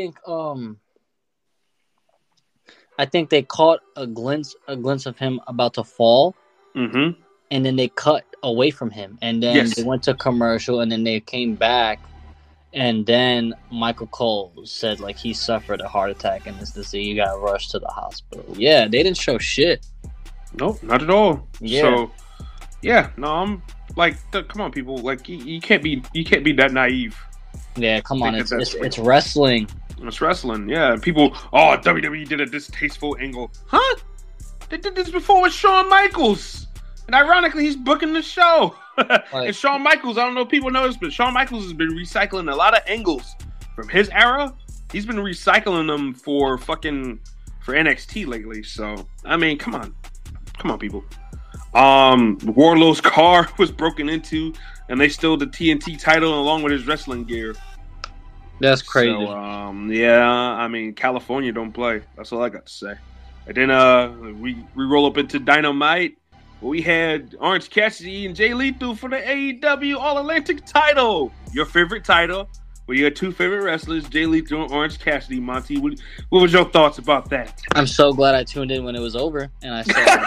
they caught a glimpse of him about to fall. Mm-hmm. And then they cut away from him. And then they went to commercial, and then they came back. And then Michael Cole said, like, he suffered a heart attack and this disease. You got rushed to the hospital. Yeah, they didn't show shit. Nope, not at all. Yeah. So, yeah, no, I'm like, come on, people. Like, you can't be that naive. Yeah, come on. It's wrestling. It's wrestling, yeah. People, WWE did a distasteful angle. Huh? They did this before with Shawn Michaels. And ironically, he's booking the show. And Shawn Michaels, I don't know if people know this, but Shawn Michaels has been recycling a lot of angles from his era. He's been recycling them for NXT lately. So, I mean, come on, people. Wardlow's car was broken into, and they stole the TNT title along with his wrestling gear. That's crazy. So, yeah, I mean, California don't play. That's all I got to say. And then we roll up into Dynamite. We had Orange Cassidy and Jay Lethal for the AEW All-Atlantic title. Your favorite title. Well, you had two favorite wrestlers, Jay Lethal and Orange Cassidy. Monty, what was your thoughts about that? I'm so glad I tuned in when it was over, and I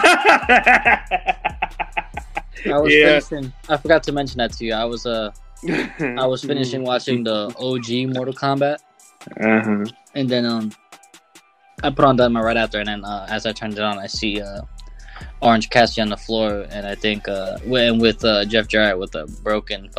saw finishing. I forgot to mention that to you. I was finishing watching the OG Mortal Kombat, and then I put on Dynamite right after, and then as I turned it on, I see Orange Cassidy on the floor, and I think with Jeff Jarrett with a broken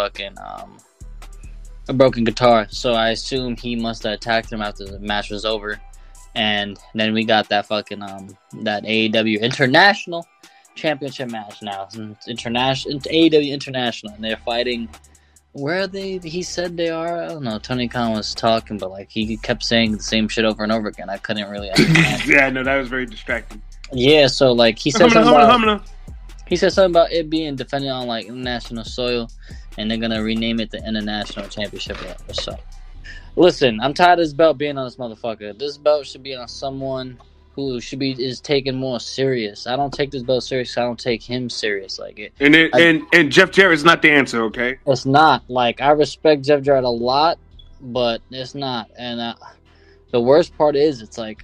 guitar. So I assume he must have attacked him after the match was over, and then we got that that AEW International Championship match now. It's AEW International, and they're fighting. Where are they? He said they are. I don't know. Tony Khan was talking, but like he kept saying the same shit over and over again. I couldn't really understand. Yeah, no, that was very distracting. Yeah, so like he said something about, He said something about it being defended on like international soil, and they're gonna rename it the International Championship or so. Listen, I'm tired of this belt being on this motherfucker. This belt should be on someone who is taken more serious. I don't take this belt serious. I don't take him serious. Like it, and Jeff Jarrett's not the answer. Okay, it's not. Like I respect Jeff Jarrett a lot, but it's not. And the worst part is, it's like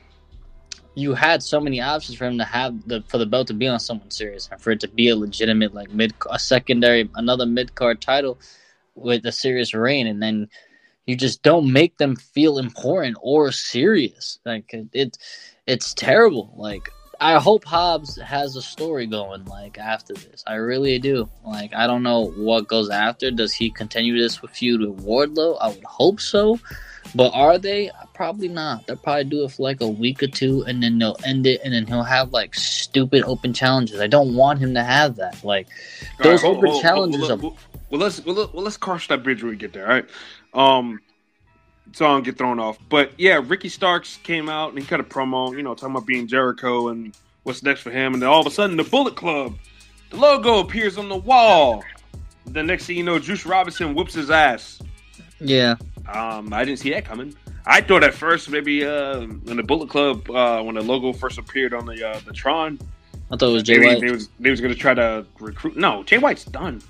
you had so many options for him to have for the belt to be on someone serious and for it to be a legitimate like another mid card title with a serious reign, and then you just don't make them feel important or serious. Like it's terrible. Like I hope Hobbs has a story going like after this. I really do. Like I don't know what goes after. Does he continue this feud with Wardlow? I would hope so. But are they? Probably not. They'll probably do it for like a week or two, and then they'll end it, and then he'll have like stupid open challenges. I don't want him to have that. Like those open challenges. Let's cross that bridge when we get there. All right. So I don't get thrown off. But yeah, Ricky Starks came out and he cut a promo, talking about being Jericho and what's next for him. And then all of a sudden, the Bullet Club, the logo appears on the wall. The next thing you know, Juice Robinson whoops his ass. Yeah. I didn't see that coming. I thought at first maybe in the Bullet Club when the logo first appeared on the Tron. I thought it was Jay White. They was going to try to recruit. No, Jay White's done.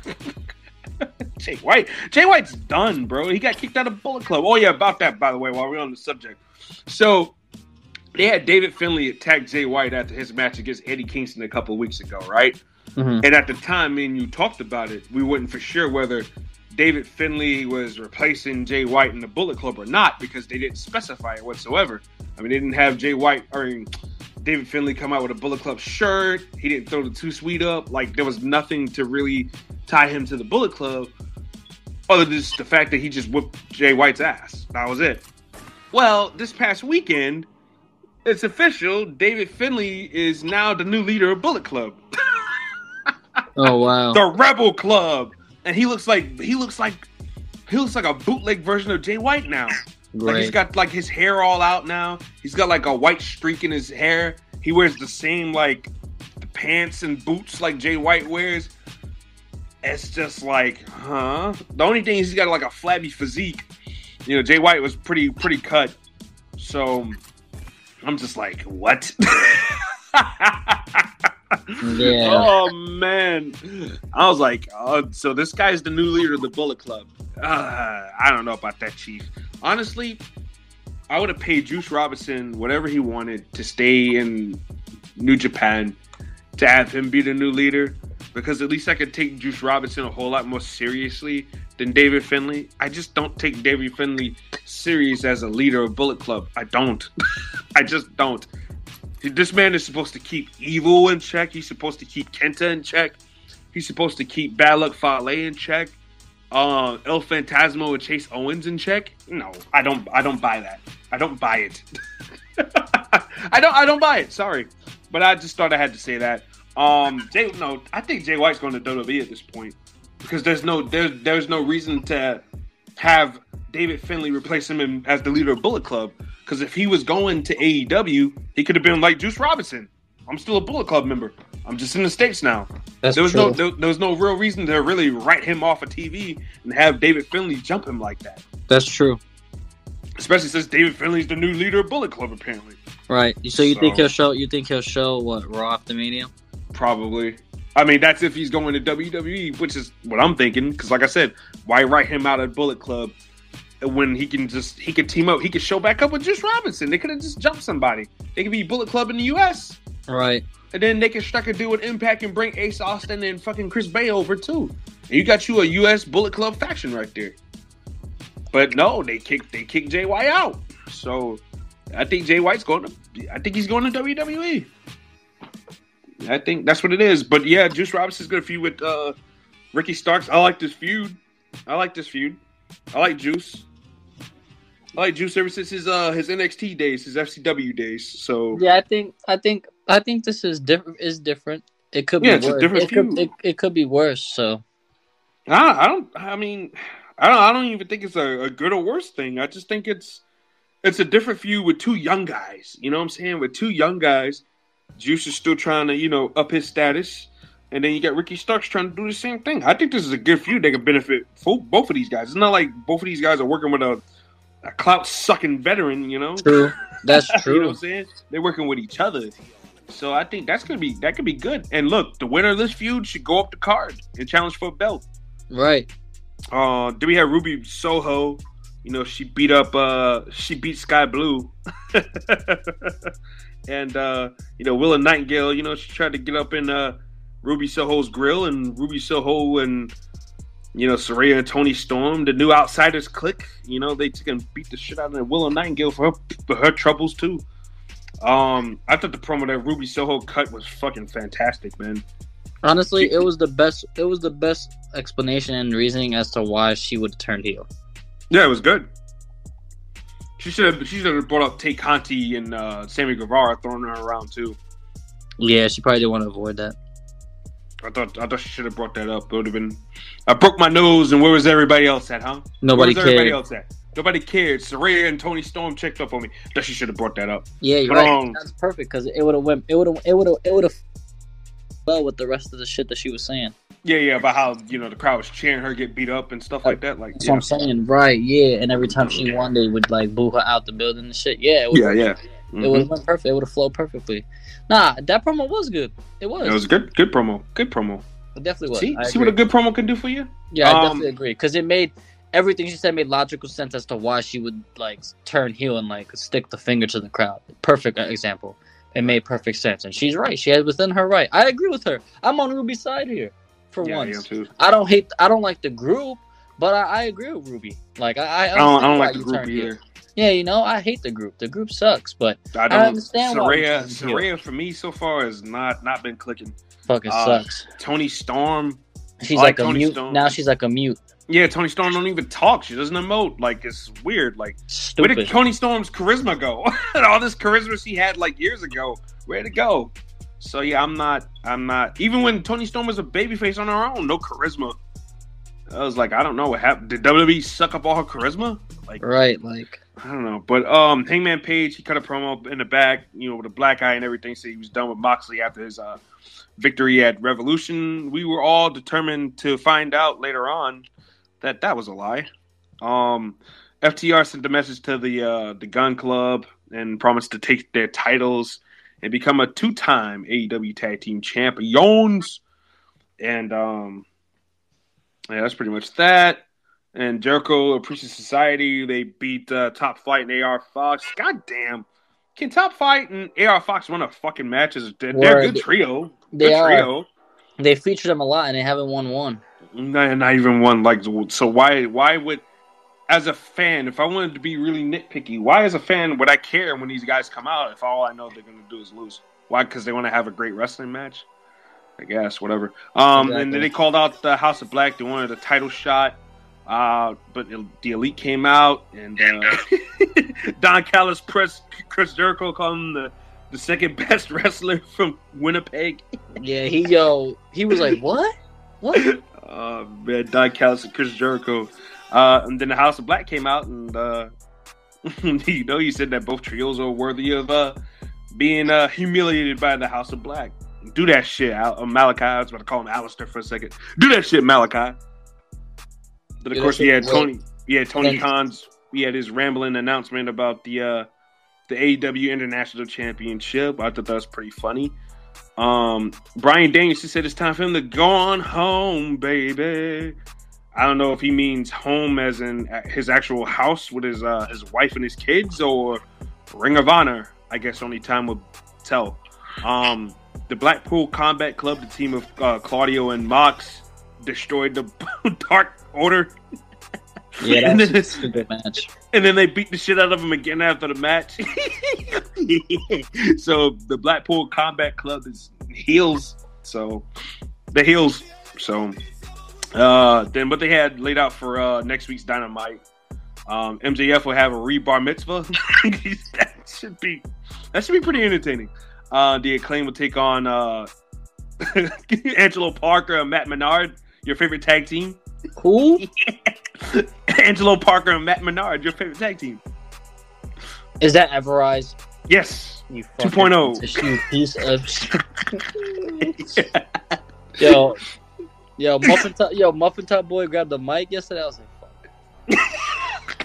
Jay White's done, bro. He got kicked out of Bullet Club. Oh yeah, about that, by the way, while we're on the subject. So they had David Finlay attack Jay White after his match against Eddie Kingston a couple of weeks ago, right? Mm-hmm. And at the time, me and you talked about it. We weren't for sure whether David Finlay was replacing Jay White in the Bullet Club or not, because they didn't specify it whatsoever. I mean, they didn't have David Finlay come out with a Bullet Club shirt. He didn't throw the Too Sweet up. Like, there was nothing to really tie him to the Bullet Club other than just the fact that he just whooped Jay White's ass. That was it. Well, this past weekend, it's official. David Finlay is now the new leader of Bullet Club. Oh, wow. The Rebel Club. And he looks like a bootleg version of Jay White now. Right. Like he's got like his hair all out now. He's got like a white streak in his hair. He wears the same like the pants and boots like Jay White wears. It's just like, huh? The only thing is he's got like a flabby physique. Jay White was pretty cut. So I'm just like, what? Yeah. Oh man, I was like, so this guy's the new leader of the Bullet Club. I don't know about that, Chief. Honestly, I would have paid Juice Robinson whatever he wanted to stay in New Japan to have him be the new leader, because at least I could take Juice Robinson a whole lot more seriously than David Finlay. I just don't take David Finlay serious as a leader of Bullet Club. I don't. I just don't. This man is supposed to keep Evil in check. He's supposed to keep Kenta in check. He's supposed to keep Bad Luck Fale in check. El Phantasmo and Chase Owens in check. No, I don't buy that. I don't buy it. I don't buy it. Sorry, but I just thought I had to say that. I think Jay White's going to WWE at this point, because there's no reason to have David Finlay replace him as the leader of Bullet Club. Because if he was going to AEW, he could have been like Juice Robinson. I'm still a Bullet Club member. I'm just in the States now. There was no real reason to really write him off of TV and have David Finlay jump him like that. That's true. Especially since David Finlay's the new leader of Bullet Club, apparently. Right. So you think he'll show? You think he'll show what, Raw after Mania? Probably. I mean, that's if he's going to WWE, which is what I'm thinking. Because, like I said, why write him out of Bullet Club when he could team up? He could show back up with Juice Robinson. They could have just jumped somebody. They could be Bullet Club in the U.S. Right. And then they can strike a deal with Impact and bring Ace Austin and fucking Chris Bay over too. And you got you a U.S. Bullet Club faction right there. But no, they kicked Jay White out. So I think Jay White's he's going to WWE. I think that's what it is. But yeah, Juice Robinson's going to feud with Ricky Starks. I like this feud. I like Juice. I like Juice ever since his NXT days, his FCW days. So yeah, I think this is different. It could be worse. It's a different feud. It could be worse. So I don't even think it's a good or worse thing. I just think it's a different feud with two young guys. You know what I'm saying? With two young guys Juice is still trying to, up his status. And then you got Ricky Starks trying to do the same thing. I think this is a good feud that can benefit both of these guys. It's not like both of these guys are working with a clout-sucking veteran, True. That's true. You know what I'm saying? They're working with each other. So I think that could be good. And look, the winner of this feud should go up the card and challenge for a belt. Right. Then we have Ruby Soho. She beat Sky Blue. And Willa Nightingale, she tried to get up in Ruby Soho's grill, and Ruby Soho and Saraya and Toni Storm, the new Outsiders clique, they took and beat the shit out of Willa Nightingale for her troubles too. I thought the promo that Ruby Soho cut was fucking fantastic, man. Honestly, it was the best. It was the best explanation and reasoning as to why she would turn heel. Yeah, it was good. She should have brought up Tay Conti and Sammy Guevara, throwing her around too. Yeah, she probably didn't want to avoid that. I thought she should have brought that up. It would have been. I broke my nose, and where was everybody else at, huh? Nobody cared. Everybody else at? Nobody cared. Saraya and Toni Storm checked up on me. That she should have brought that up. Yeah, you're right. That's perfect because it would have went. It would have well with the rest of the shit that she was saying. Yeah, about how the crowd was cheering her get beat up and stuff like that. Like that's what I'm saying, right? Yeah, and every time she won, they would like boo her out the building and shit. Yeah, it Mm-hmm. It would have went perfect. It would have flowed perfectly. Nah, that promo was good. It was. It was good. Good promo. Good promo. It definitely was. See what a good promo can do for you? Yeah, I definitely agree. Because it made everything she said made logical sense as to why she would like turn heel and like stick the finger to the crowd. Perfect example. It made perfect sense, and she's right. She had within her right. I agree with her. I'm on Ruby's side here for once. Too. I don't like the group, but I agree with Ruby. Like I don't like the group either. Heel. Yeah, I hate the group. The group sucks, but I understand Saraya for me so far has not been clicking. Fucking sucks. Toni Storm. She's like a mute. Now she's like a mute. Yeah, Toni Storm don't even talk. She doesn't emote. Like, it's weird. Like, stupid. Where did Toni Storm's charisma go? All this charisma she had like years ago. Where'd it go? So yeah, I'm not. Even when Toni Storm was a babyface on her own, no charisma. I was like, I don't know what happened. Did WWE suck up all her charisma? Like, right, like. I don't know, but Hangman Page, he cut a promo in the back, with a black eye and everything. So he was done with Moxley after his victory at Revolution. We were all determined to find out later on that was a lie. FTR sent a message to the Gun Club and promised to take their titles and become a 2-time AEW Tag Team Champions. And that's pretty much that. And Jericho Appreciation Society, they beat Top Flight and AR Fox. God damn. Can Top Flight and AR Fox run a fucking match? They're a good trio. Trio. They featured them a lot, and they haven't won one. Not even one. Like, so why would, as a fan, if I wanted to be really nitpicky, why as a fan would I care when these guys come out if all I know they're going to do is lose? Why? Because they want to have a great wrestling match? I guess, whatever. Exactly. And then they called out the House of Black. They wanted a title shot. But the Elite came out, and Don Callis pressed Chris Jericho, called him the second best wrestler from Winnipeg. Yeah, he was like, what? What? Man, Don Callis and Chris Jericho. And then the House of Black came out, and he said that both trios are worthy of being humiliated by the House of Black. Do that shit, Malachi. I was about to call him Alistair for a second. Do that shit, Malachi. But of course, we had Tony Khan's. We had his rambling announcement about the AEW International Championship. I thought that was pretty funny. Brian Danielson said it's time for him to go on home, baby. I don't know if he means home as in his actual house with his wife and his kids, or Ring of Honor. I guess only time will tell. The Blackpool Combat Club, the team of Claudio and Mox, destroyed the Dark Order. Yeah, that was a stupid match. And then they beat the shit out of him again after the match. So the Blackpool Combat Club is heels. So the heels. So then what they had laid out for next week's Dynamite. MJF will have a rebar mitzvah. that should be pretty entertaining. The Acclaim will take on Angelo Parker and Matt Menard, your favorite tag team. Who? Angelo Parker and Matt Menard, your favorite tag team. Is that Everrise? Yes. You fucking 2.0. You piece of shit. Yo, Muffin Top Boy grabbed the mic yesterday. I was like, fuck.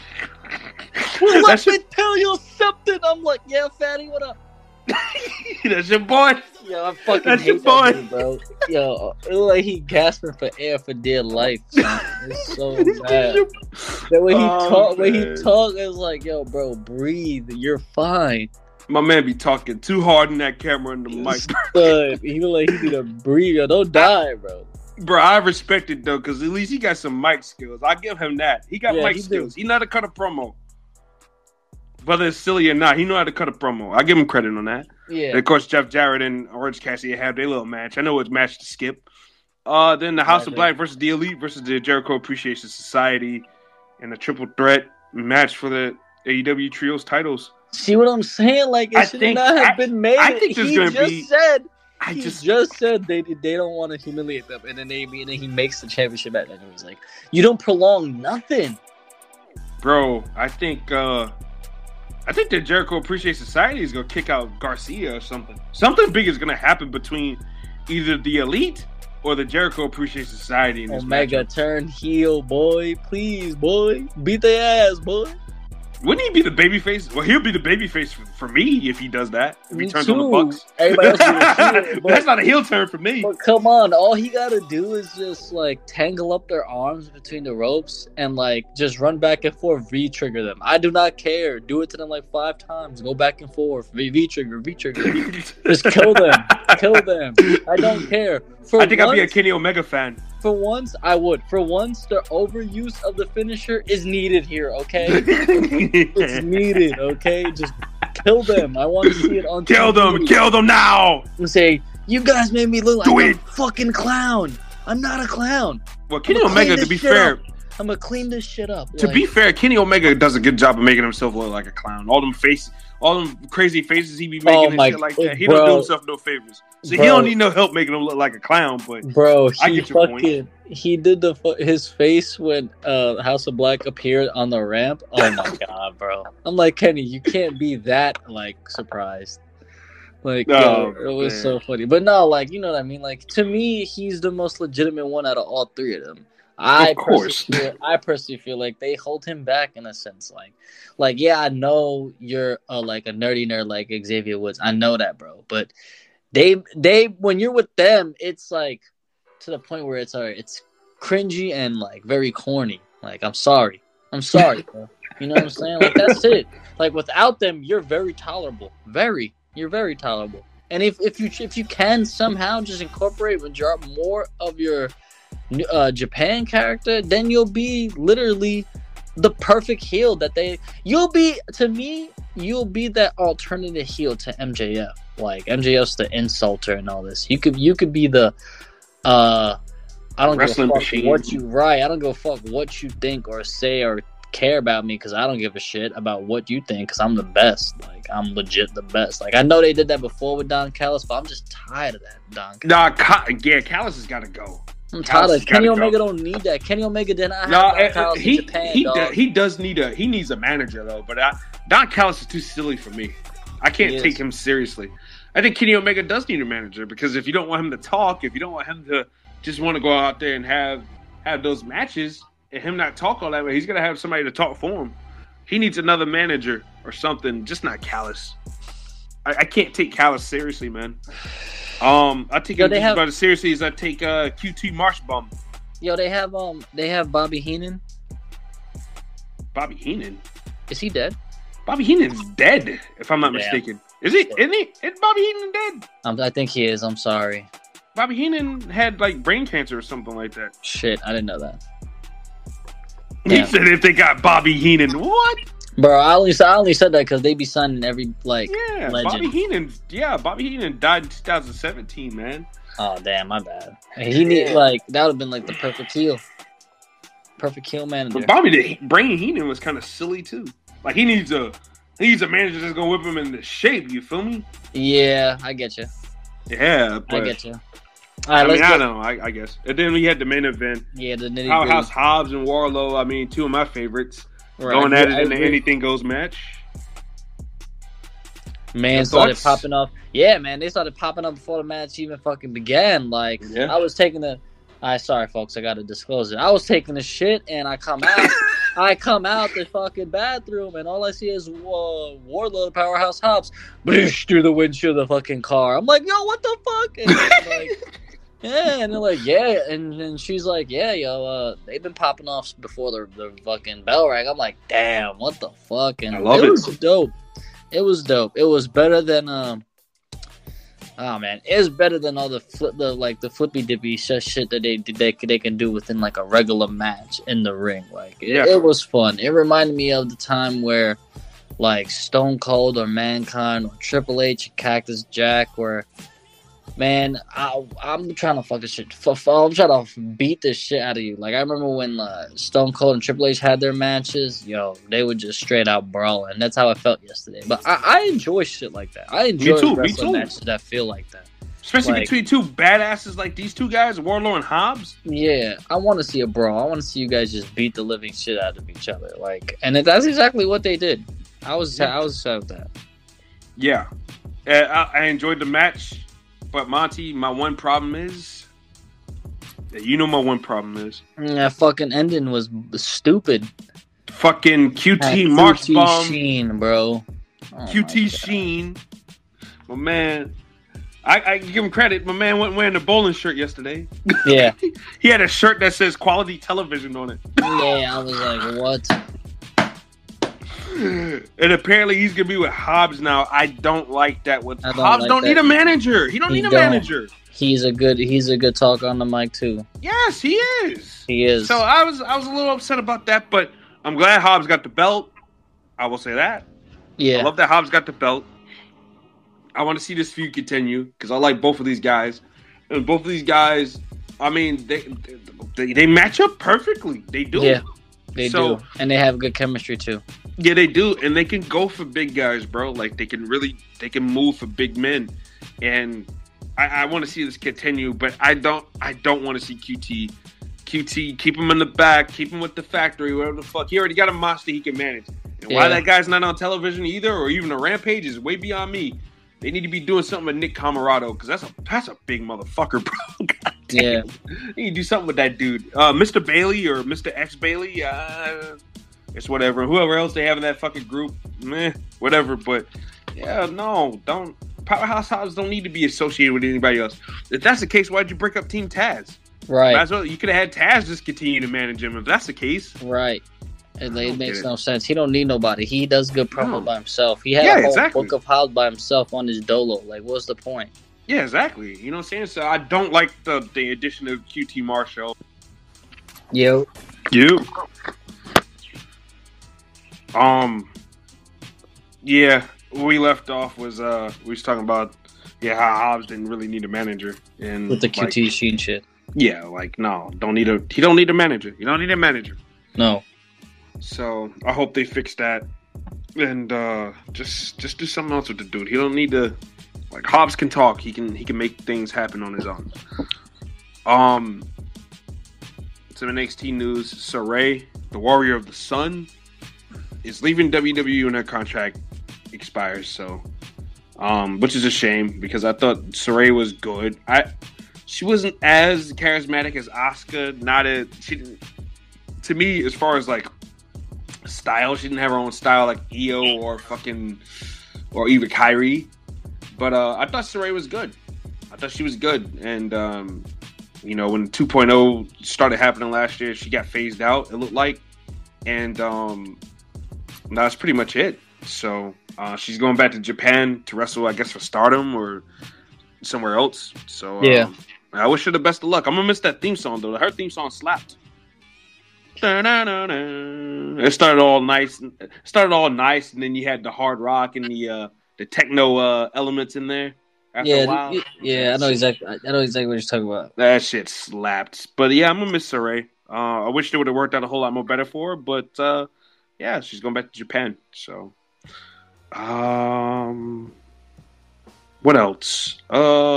Well, let me tell you something. I'm like, yeah, fatty, what up? That's your boy. Yo, I fucking That's hate your boy. that dude, bro. Yo, it looked like he gasping for air for dear life. Son. It's so bad. The way he talk, it's like, yo, bro, breathe. You're fine. My man be talking too hard in that camera and the mic. Son, he look like he need to breathe. Yo, don't die, bro. Bro, I respect it though, because at least he got some mic skills. I give him that. He got mic skills. He know how to cut a promo. Whether it's silly or not, he know how to cut a promo. I give him credit on that. Yeah. And of course, Jeff Jarrett and Orange Cassidy have their little match. I know it's match to skip. Then the House of Black versus the Elite versus the Jericho Appreciation Society and a triple threat match for the AEW Trios titles. See what I'm saying? Like, it should not have been made. I think there's going to be... He just said they don't want to humiliate them, and then he makes the championship match. And he's like, you don't prolong nothing, bro. I think the Jericho Appreciation Society is gonna kick out Garcia or something. Something big is gonna happen between either the Elite or the Jericho Appreciation Society. In this Omega matchup. Turn heel, boy. Please, boy, beat their ass, boy. Wouldn't he be the babyface? Well, he'll be the babyface for me if he does that. If he turns on the Bucks. Everybody else heel, but that's not a heel turn for me. But come on, all he gotta do is just like tangle up their arms between the ropes and like just run back and forth, V-trigger them. I do not care. Do it to them like 5 times. Go back and forth. V-trigger. Just kill them. Kill them. I don't care. I think I'd be a Kenny Omega fan. For once, I would. For once, the overuse of the finisher is needed here, okay? It's needed, okay? Just kill them. I want to see it on TV. Kill them now! And say, you guys made me look like a fucking clown. I'm not a clown. Well, Kenny Omega, to be fair... I'm gonna clean this shit up. To be fair, Kenny Omega does a good job of making himself look like a clown. All them crazy faces he be making and shit like that. He don't do himself no favors. So he don't need no help making him look like a clown. But I get your point. He did his face when House of Black appeared on the ramp. Oh my god, bro! I'm like, Kenny, you can't be that like surprised. Like, it was so funny. But no, like, you know what I mean? Like, to me, he's the most legitimate one out of all 3 of them. I personally feel like they hold him back in a sense. Like, yeah, I know you're like a nerdy nerd like Xavier Woods. I know that, bro. But they when you're with them, it's like to the point where it's cringy and like very corny. Like, I'm sorry, bro. You know what I'm saying? Like, that's it. Like, without them, you're very tolerable. You're very tolerable. And if you can somehow just incorporate more of your Japan character, then you'll be literally the perfect heel you'll be that alternative heel to MJF. Like, MJF's the insulter and all this. You could be the I don't wrestling give a fuck machine. I don't give a fuck what you think or say or care about me, because I don't give a shit about what you think, because I'm the best. Like, I'm legit the best. Like, I know they did that before with Don Callis, but I'm just tired of that Don Callis. Callis has got to go. I'm tired of Kenny Omega. Don't need that. Kenny Omega did not have Don Callis in Japan. He needs a manager though. But Don Callis is too silly for me. I can't take him seriously. I think Kenny Omega does need a manager, because if you don't want him to talk, if you don't want him to just want to go out there and have those matches and him not talk all that way, he's gonna have somebody to talk for him. He needs another manager or something. Just not Callis. I can't take Callis seriously, man. I take him about as seriously as I take QT Marshbum. Yo, they have Bobby Heenan. Bobby Heenan? Is he dead? Bobby Heenan's dead, if I'm not mistaken. Is he? Isn't he? Is Bobby Heenan dead? I think he is. I'm sorry. Bobby Heenan had like brain cancer or something like that. Shit, I didn't know that. He said if they got Bobby Heenan, what? Bro, I only said that because they be signing every legend. Bobby Heenan died in 2017, man. Oh damn, my bad. He need that would have been like the perfect heel manager. But Bobby Brain Heenan was kind of silly too. Like, he needs a manager that's gonna whip him into shape. You feel me? Yeah, I get you. Yeah, but I get you. I don't know. I guess. And then we had the main event. Yeah, the nitty-gritty. Powerhouse Hobbs and Warlow. I mean, 2 of my favorites. Right. Going at it in the Anything Goes match. Man started popping off. Yeah, man, they started popping up before the match even fucking began. Like, I was taking the. Sorry, folks, I gotta disclose it. I was taking the shit, and I come out. I come out the fucking bathroom, and all I see is Wardlow, Powerhouse Hobbs, through the windshield of the fucking car. I'm like, yo, what the fuck? And like, yeah, and they're like, yeah, and she's like, yeah, yo, they've been popping off before the fucking bell rang. I'm like, damn, what the fuck? And I love it. It was dope. It was dope. It was better than oh man, it was better than all the flippy dippy shit that they can do within like a regular match in the ring. Like it was fun. It reminded me of the time where like Stone Cold or Mankind or Triple H, Cactus Jack, where man, I'm trying to fucking shit. I'm trying to beat the shit out of you. Like I remember when Stone Cold and Triple H had their matches, yo, they would just straight out brawl, and that's how I felt yesterday. But I enjoy shit like that. I enjoy wrestling matches that feel like that, especially between two badasses like these two guys, Wardlow and Hobbs. Yeah, I want to see a brawl. I want to see you guys just beat the living shit out of each other. Like, and that's exactly what they did. I was sad with that. Yeah, I enjoyed the match. But Monty, my one problem is, you know, my one problem is that fucking ending was stupid. Fucking QT Marks bomb, Sheen, bro. QT Sheen, my man. I give him credit. My man went wearing a bowling shirt yesterday. Yeah, he had a shirt that says "Quality Television" on it. Yeah, I was like, what? And apparently he's gonna be with Hobbs now. I don't like that. Hobbs don't need a manager. He don't need a manager. He's a good talker on the mic too. Yes, he is. He is. So I was a little upset about that, but I'm glad Hobbs got the belt. I will say that. Yeah, I love that Hobbs got the belt. I want to see this feud continue because I like both of these guys, and both of these guys. I mean, they match up perfectly. They do. Yeah, they do, and they have good chemistry too. Yeah, they do, and they can go for big guys, bro. Like they can move for big men, and I want to see this continue. But I don't want to see QT. QT, keep him in the back, keep him with the factory, whatever the fuck. He already got a monster he can manage. And why that guy's not on television either, or even a Rampage, is way beyond me. They need to be doing something with Nick Camarado because that's a big motherfucker, bro. Yeah, they need to do something with that dude, Mr. Bailey or Mr. X Bailey. It's whatever. Whoever else they have in that fucking group, whatever. But yeah, no, don't. Powerhouse Hobbs don't need to be associated with anybody else. If that's the case, why'd you break up Team Taz? Right. Might as well, you could have had Taz just continue to manage him if that's the case. Right. It makes no sense. He don't need nobody. He does good promo by himself. He had a whole book of Hobbs by himself on his dolo. Like, what's the point? Yeah, exactly. You know what I'm saying? So I don't like the addition of QT Marshall. Yo. Yeah, where we left off was we was talking about how Hobbs didn't really need a manager and with the QT Sheen shit. Yeah, like no, he don't need a manager. You don't need a manager. No. So I hope they fix that and just do something else with the dude. He don't need to Hobbs can talk. He can make things happen on his own. Some NXT news: Saray, the Warrior of the Sun, is leaving WWE when her contract expires. So, which is a shame because I thought Saray was good. She wasn't as charismatic as Asuka. To me, as far as like style, she didn't have her own style like Io or even Kyrie. But I thought Saray was good. I thought she was good. And, when 2.0 started happening last year, she got phased out, it looked like. And that's pretty much it. So she's going back to Japan to wrestle, I guess, for Stardom or somewhere else. So I wish her the best of luck. I'm going to miss that theme song, though. Her theme song slapped. It started all nice, and then you had the hard rock and the techno elements in there. After a while. I know exactly what you're talking about. That shit slapped. But yeah, I'm gonna miss Saray. I wish it would have worked out a whole lot more better for her, but she's going back to Japan. So, what else?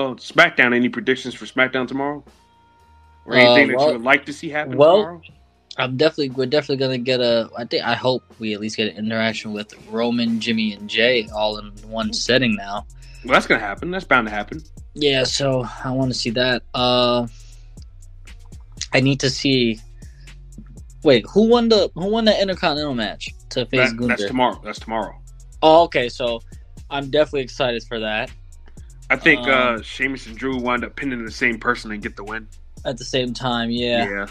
SmackDown. Any predictions for SmackDown tomorrow? Or anything that you would like to see happen tomorrow? We're definitely gonna get I hope we at least get an interaction with Roman, Jimmy, and Jay all in one setting now. Well, that's gonna happen. That's bound to happen. Yeah, so I want to see that. I need to see. Wait, who won the Intercontinental match to face Gunther? That's tomorrow. Oh, okay. So I'm definitely excited for that. I think Sheamus and Drew wind up pinning the same person and get the win at the same time. Yeah,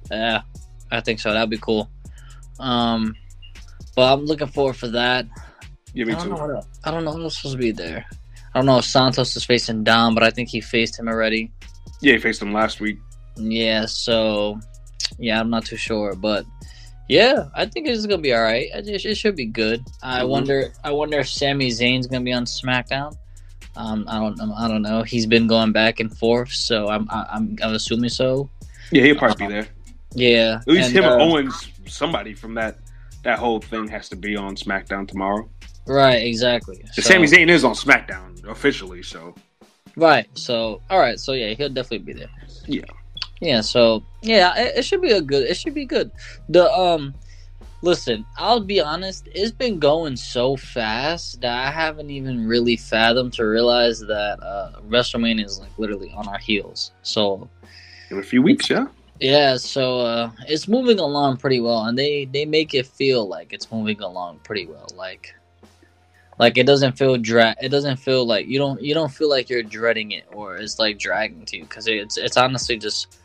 I think so. That'd be cool. But I'm looking forward for that. Yeah, me too. I don't know who's supposed to be there. I don't know if Santos is facing Dom, but I think he faced him already. Yeah, he faced him last week. Yeah, so yeah, I'm not too sure, but yeah, I think it's gonna be all right. It should be good. I wonder if Sami Zayn's gonna be on SmackDown. I don't know. He's been going back and forth, so I'm assuming so. Yeah, he'll probably be there. Yeah, at least him or Owens, somebody from that whole thing has to be on SmackDown tomorrow. Right, exactly. So, Sami Zayn is on SmackDown officially, so. Right. So, all right. So yeah, he'll definitely be there. Yeah. Yeah. So yeah, it should be It should be good. Listen, I'll be honest. It's been going so fast that I haven't even really fathomed to realize that WrestleMania is like literally on our heels. So in a few weeks, yeah. Yeah. So it's moving along pretty well, and they make it feel like it's moving along pretty well. Like it doesn't feel It doesn't feel like you don't feel like you're dreading it or it's like dragging to you because it's honestly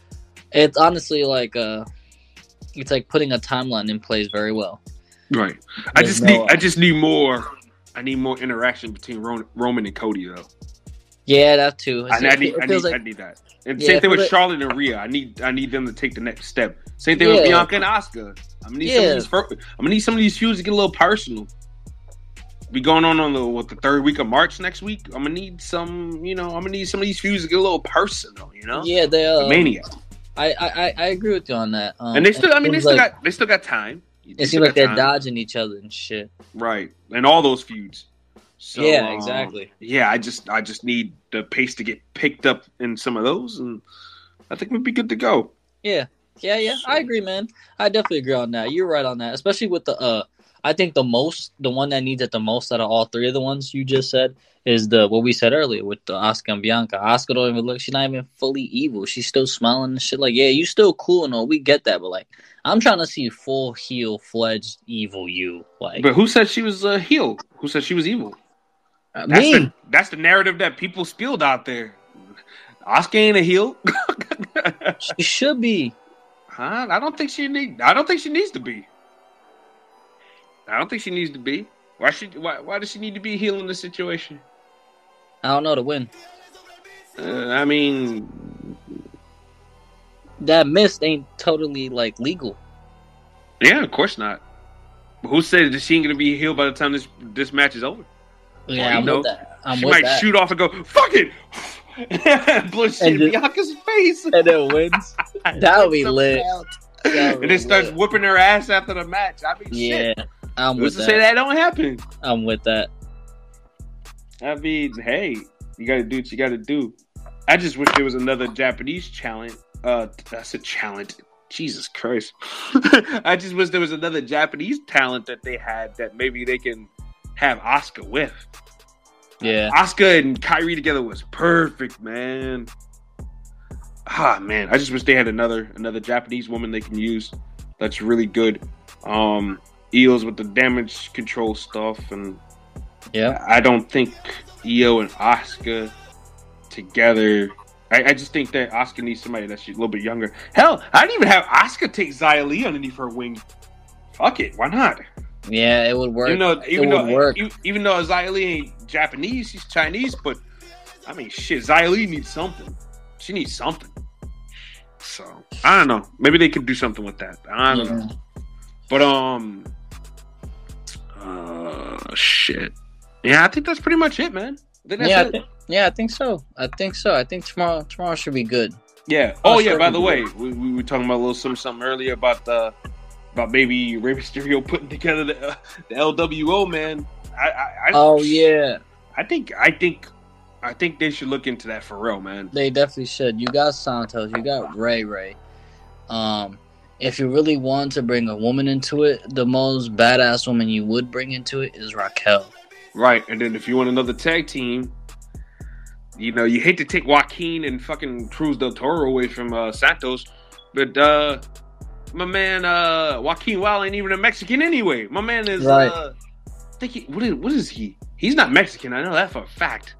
like it's like putting a timeline in place very well. Right. I just need more. I need more interaction between Roman and Cody though. Yeah, that too. I need that. And same thing with Charlotte and Rhea. I need them to take the next step. Same thing with Bianca and Asuka. I'm gonna need some of these feuds to get a little personal. We going on the third week of March next week. I'm gonna need some of these feuds to get a little personal. Yeah, they Mania. I agree with you on that. And they still got time. It seems like they're dodging each other and shit. Right, and all those feuds. So, yeah, exactly. Yeah, I just need the pace to get picked up in some of those, and I think we'll be good to go. Yeah. I agree, man. I definitely agree on that. You're right on that, especially with the. I think the one that needs it the most out of all three of the ones you just said is what we said earlier with the Asuka and Bianca. Asuka don't even look. She's not even fully evil. She's still smiling and shit. Like, yeah, you still cool and all. We get that, but like, I'm trying to see full heel-fledged evil you. Like, but who said she was a heel? Who said she was evil? That's the narrative that people spilled out there. Asuka ain't a heel. She should be. Huh? I don't think she needs to be. I don't think she needs to be. Why does she need to be a heel in this situation? I don't know, to win. I mean, that mist ain't totally like legal. Yeah, of course not. But who said that she ain't gonna be a heel by the time this match is over? Yeah, I'm with that. She might shoot off and go, "Fuck it," blow shit in Bianca's face, and then wins. That would be lit. And then starts whipping her ass after the match. I mean, shit. I'm with that. Say that don't happen. I'm with that. I mean, hey, you got to do what you got to do. I just wish there was another Japanese talent. That's a talent. Jesus Christ. I just wish there was another Japanese talent that they had that maybe they can have Asuka with. Yeah. Asuka and Kairi together was perfect, man. Ah, man. I just wish they had another Japanese woman they can use that's really good. Eels with the damage control stuff, and I don't think Io and Asuka together. I just think that Asuka needs somebody that's a little bit younger. Hell, I'd even have Asuka take Xia Li underneath her wing. Fuck it, why not? Yeah, it would work. Even though Xia Li ain't Japanese, she's Chinese, but I mean, shit, Xia Li needs something. She needs something. So I don't know. Maybe they could do something with that. I don't know. But shit. Yeah, I think that's pretty much it, man. I think so. I think tomorrow should be good. Yeah. Oh yeah. By the way, we were talking about a little something earlier about maybe Rey Mysterio putting together the LWO, man. I think they should look into that for real, man. They definitely should. You got Santos, you got Ray. if you really want to bring a woman into it, the most badass woman you would bring into it is Raquel. Right, and then if you want another tag team, you know, you hate to take Joaquin and fucking Cruz del Toro away from Santos, but my man Joaquin Wild ain't even a Mexican anyway. My man is right. I think what is he? He's not Mexican. I know that for a fact.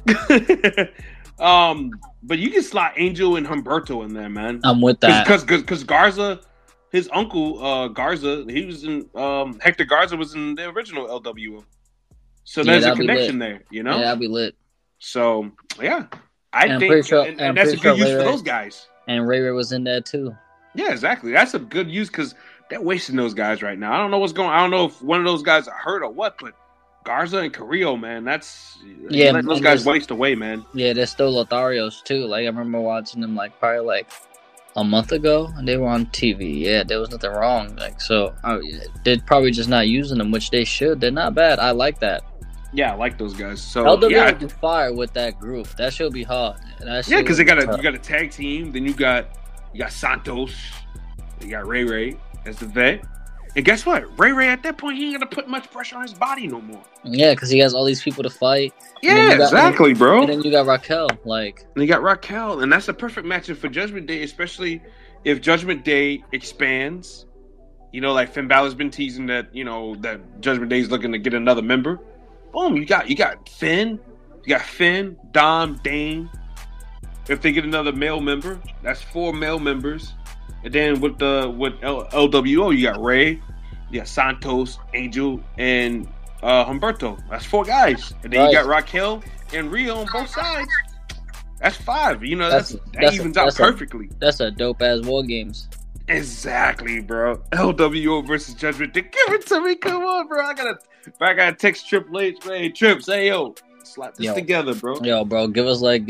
But you can slot Angel and Humberto in there, man. I'm with that because Garza, his uncle Garza, he was in Hector Garza was in the original LWO. So there's a connection there, you know? Yeah, that'd be lit. So, yeah. I think and that's a good use for those guys. And Ray Ray was in there, too. Yeah, exactly. That's a good use because they're wasting those guys right now. I don't know what's going on. I don't know if one of those guys are hurt or what, but Garza and Carrillo, man, that's... Yeah, letting those guys waste away, man. Yeah, there's still Lotharios, too. Like, I remember watching them, like, probably, like, a month ago, and they were on TV. Yeah, there was nothing wrong. Like, so, they're probably just not using them, which they should. They're not bad. I like that. Yeah, I like those guys. So LWO do fire with that group. That should be hard. Yeah, because you got a tag team. Then you got Santos. You got Ray as the vet. And guess what? Ray at that point, he ain't gonna put much pressure on his body no more. Yeah, because he has all these people to fight. Yeah, exactly, bro. And then you got Raquel. And you got Raquel, and that's a perfect matchup for Judgment Day, especially if Judgment Day expands. You know, like Finn Balor's been teasing that, you know, that Judgment Day is looking to get another member. Boom, you got Finn, Dom, Dane. If they get another male member, that's 4 male members. And then with LWO, you got Ray, you got Santos, Angel, and Humberto. That's 4 guys. And then you got Raquel and Rio on both sides. That's 5. You know, that evens out perfectly. That's a dope ass War Games. Exactly, bro. LWO versus Judgment Day. Give it to me, come on, bro. I gotta text Triple H, man. Trips, hey yo, slap this together, bro. Yo, bro, give us like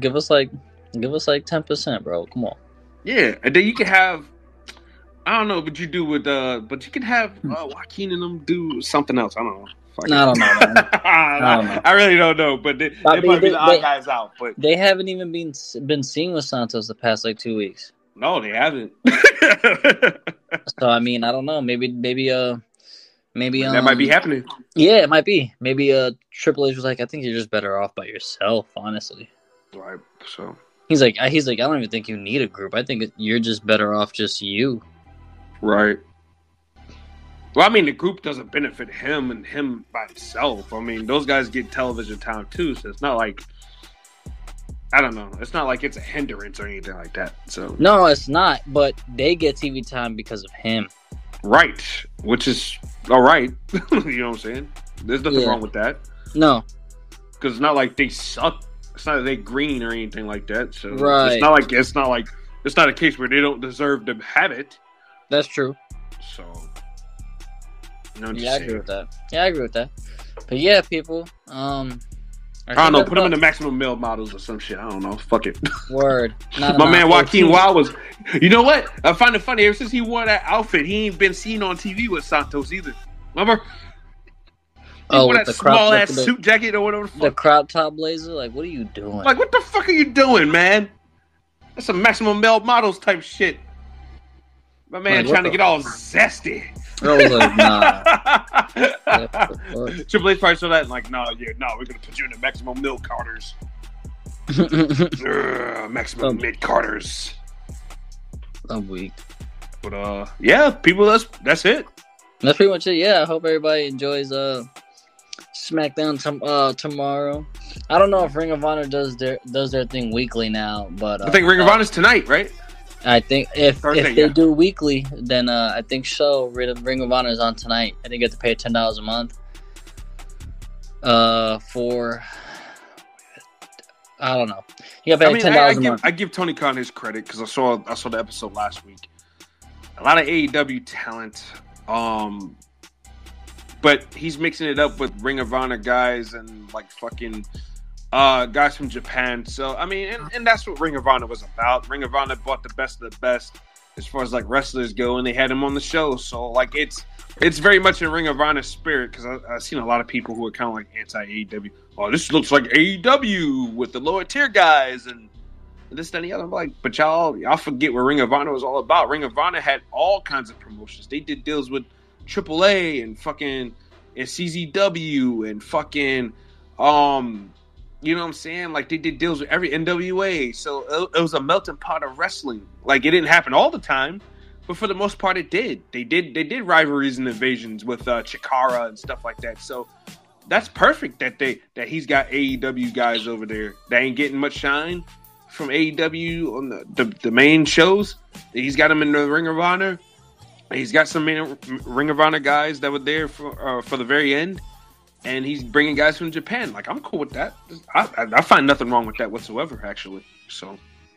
10%, bro. Come on. Yeah, and then you can have, I don't know what you do with, but you can have Joaquin and them do something else. I don't know. I don't know, man. I don't know. I really don't know, but they might be the odd guys out. But they haven't even been seen with Santos the past 2 weeks. No, they haven't. So I mean, I don't know. Maybe that might be happening. Yeah, it might be. Maybe Triple H was like, I think you're just better off by yourself, honestly. Right. So he's like, I don't even think you need a group. I think you're just better off just you. Right. Well, I mean, the group doesn't benefit him and him by himself. I mean, those guys get television time too, so it's not like, I don't know. It's not like it's a hindrance or anything like that. So no, it's not. But they get TV time because of him. Right. Which is all right. You know what I'm saying? There's nothing wrong with that. No. Because it's not like they suck. It's not like they green or anything like that. So right. It's not a case where they don't deserve to have it. That's true. So I agree with that. Yeah, I agree with that. But yeah, people. I don't know. Put them in the maximum male models or some shit. I don't know. Fuck it. Word. My man Joaquin Wild was. You know what? I find it funny. Ever since he wore that outfit, he ain't been seen on TV with Santos either. Remember? With that the small ass suit jacket or whatever. The crop top blazer. Like, what are you doing? Like, what the fuck are you doing, man? That's some maximum male models type shit. My man trying to get all zesty. I was like, nah. Triple H probably saw that and like, we're gonna put you in the maximum milk Carters. Maximum mid Carters. I'm weak. But yeah, people, that's it. That's pretty much it. Yeah, I hope everybody enjoys SmackDown tomorrow. I don't know if Ring of Honor does their thing weekly now, but I think Ring of Honor's tonight, right? I think if they do weekly, then I think Ring of Honor is on tonight. I think you have to pay $10 a month. For I don't know. You got to pay $10 a month. I give Tony Khan his credit because I saw the episode last week. A lot of AEW talent, but he's mixing it up with Ring of Honor guys and like fucking guys from Japan. So I mean, and that's what Ring of Honor was about. Ring of Honor brought the best of the best as far as like wrestlers go, and they had him on the show. So like it's very much in Ring of Honor spirit because I've seen a lot of people who are kind of like anti AEW. Oh, this looks like AEW with the lower tier guys, and this, that, and the other. I'm like, but y'all forget what Ring of Honor was all about. Ring of Honor had all kinds of promotions. They did deals with AAA and fucking and CZW and fucking you know what I'm saying? Like, they did deals with every NWA. So it was a melting pot of wrestling. Like, it didn't happen all the time, but for the most part, it did. They did rivalries and invasions with Chikara and stuff like that. So that's perfect that he's got AEW guys over there that ain't getting much shine from AEW on the main shows. He's got them in the Ring of Honor. He's got some Ring of Honor guys that were there for the very end. And he's bringing guys from Japan. Like, I'm cool with that. I find nothing wrong with that whatsoever, actually. So,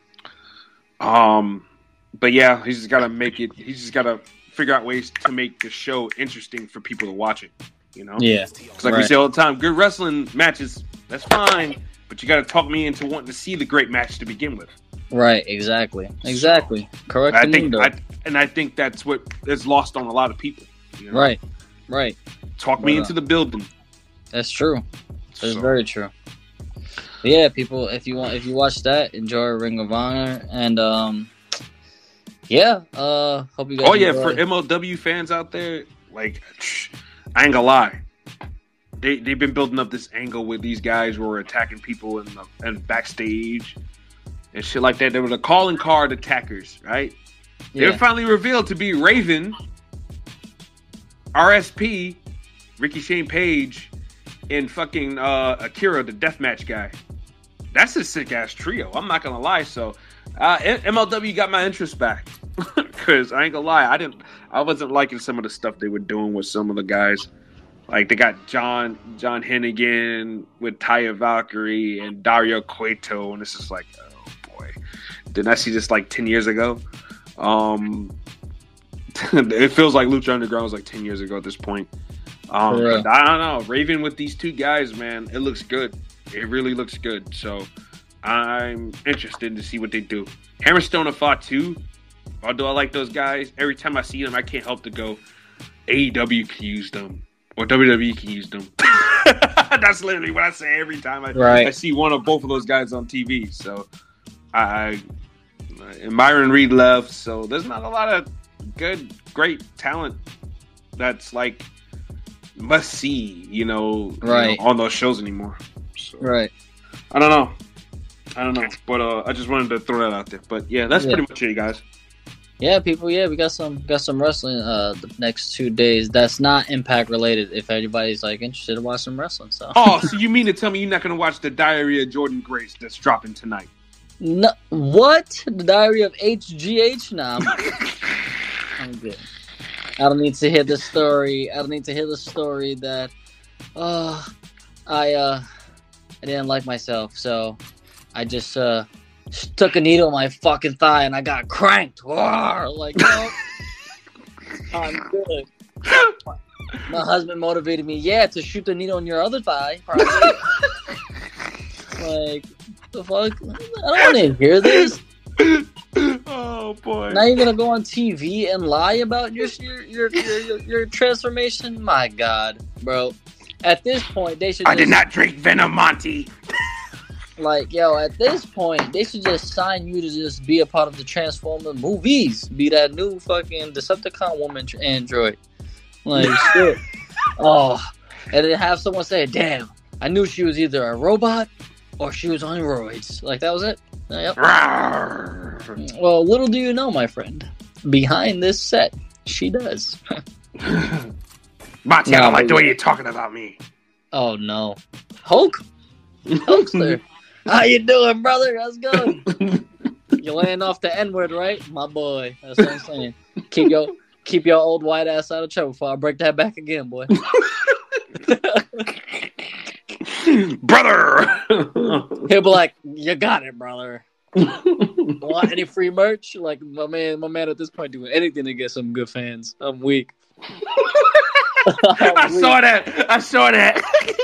but yeah, he's just got to make it. He's just got to figure out ways to make the show interesting for people to watch it. You know? Yeah. Because like we say all the time, good wrestling matches, that's fine. But you got to talk me into wanting to see the great match to begin with. Right. Exactly. Correct. I think that's what is lost on a lot of people. You know? Right. Talk me into the building. That's true. That's very true. But yeah, people, if you watch that, enjoy Ring of Honor, and hope you guys. Oh yeah, for MLW fans out there, like, I ain't gonna lie, they've been building up this angle with these guys who are attacking people and backstage and shit like that. They were the calling card attackers, right? Yeah. They're finally revealed to be Raven, RSP, Ricky Shane Page, and fucking Akira, the deathmatch guy. That's a sick ass trio. I'm not gonna lie. So MLW got my interest back because I ain't gonna lie, I wasn't liking some of the stuff they were doing with some of the guys. Like, they got John Hennigan with Taya Valkyrie and Dario Cueto, and it's just like, oh boy, didn't I see this like 10 years ago? It feels like Lucha Underground was like 10 years ago at this point. But I don't know. Raven with these two guys, man, it looks good. It really looks good. So I'm interested to see what they do. Hammerstone and Fatu, although I like those guys, every time I see them, I can't help to go, AEW can use them. Or WWE can use them. That's literally what I say every time I see one or both of those guys on TV. So and Myron Reed left. So there's not a lot of great talent that's like must see, you know, on those shows anymore. So, I don't know, but I just wanted to throw that out there. But yeah, that's pretty much it, guys. Yeah, people. Yeah, we got some wrestling the next 2 days. That's not Impact related. If anybody's like interested in watching some wrestling, so. Oh, so you mean to tell me you're not going to watch the Diary of Jordan Grace that's dropping tonight? No, what? The Diary of HGH? Nah, I'm good. I don't need to hear the story. That I didn't like myself, so I just stuck a needle in my fucking thigh and I got cranked. Like, no, I'm good. My husband motivated me, to shoot the needle in your other thigh, probably. Like, the fuck? I don't want to hear this. Oh boy! Now you're gonna go on TV and lie about your transformation? My God, bro! At this point, they should. I did not drink Venom, Monty. Like, yo, at this point, they should just sign you to just be a part of the Transformer movies. Be that new fucking Decepticon woman android. Like, shit. Oh, and then have someone say, "Damn, I knew she was either a robot or she was on roids." Like, that was it. Yep. Well, little do you know, my friend, behind this set, she does. Monty, I don't like the way you're talking about me. Oh, no. Hulkster. How you doing, brother? Let's go. You're laying off the N-word, right? My boy. That's what I'm saying. Keep your old white ass out of trouble before I break that back again, boy. Brother! He'll be like, you got it, brother. Want any free merch? Like, my man at this point doing anything to get some good fans. I'm weak. I saw that. I saw it.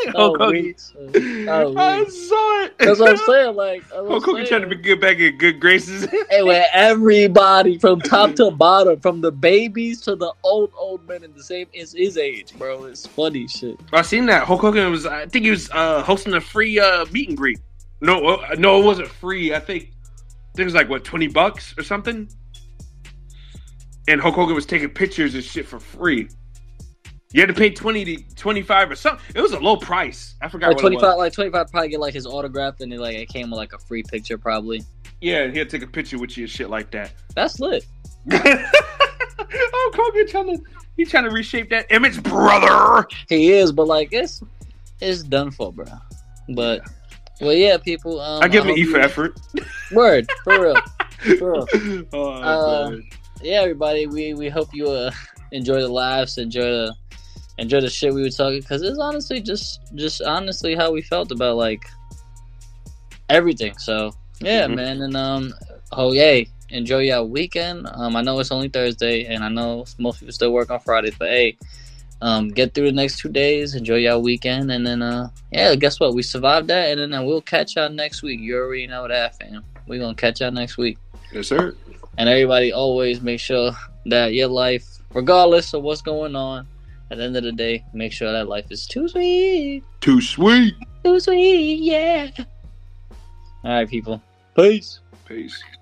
That's what I'm saying. Like, Hulk Hogan trying to be good back in good graces. Hey, with everybody from top to bottom, from the babies to the old men in the same is his age, bro. It's funny shit. I seen that Hulk Hogan was. I think he was hosting a free meet and greet. No, it wasn't free. I think think it was like what, $20 or something. And Hulk Hogan was taking pictures and shit for free. You had to pay 20 to 25 or something. It was a low price. I forgot Like what 25, it was. like 25, probably get like his autograph, and it came with like a free picture, probably. Yeah, he had to take a picture with you and shit like that. That's lit. Hulk Hogan trying to reshape that image, brother. He is, but like it's done for, bro. But well, yeah, people. I give him an E for effort. Word, for real, for real. Oh, man. Yeah, everybody, we hope you enjoy the laughs, enjoy the shit we were talking, because it's honestly just honestly how we felt about like everything. So yeah, man, and enjoy your weekend. I know it's only Thursday, and I know most people still work on Fridays, but hey, get through the next 2 days, enjoy your weekend, and then guess what? We survived that, and then we'll catch y'all next week. You already know that, fam. We're gonna catch y'all next week. Yes, sir. And everybody always make sure that your life, regardless of what's going on, at the end of the day, make sure that life is too sweet. Too sweet. Too sweet, yeah. All right, people. Peace. Peace.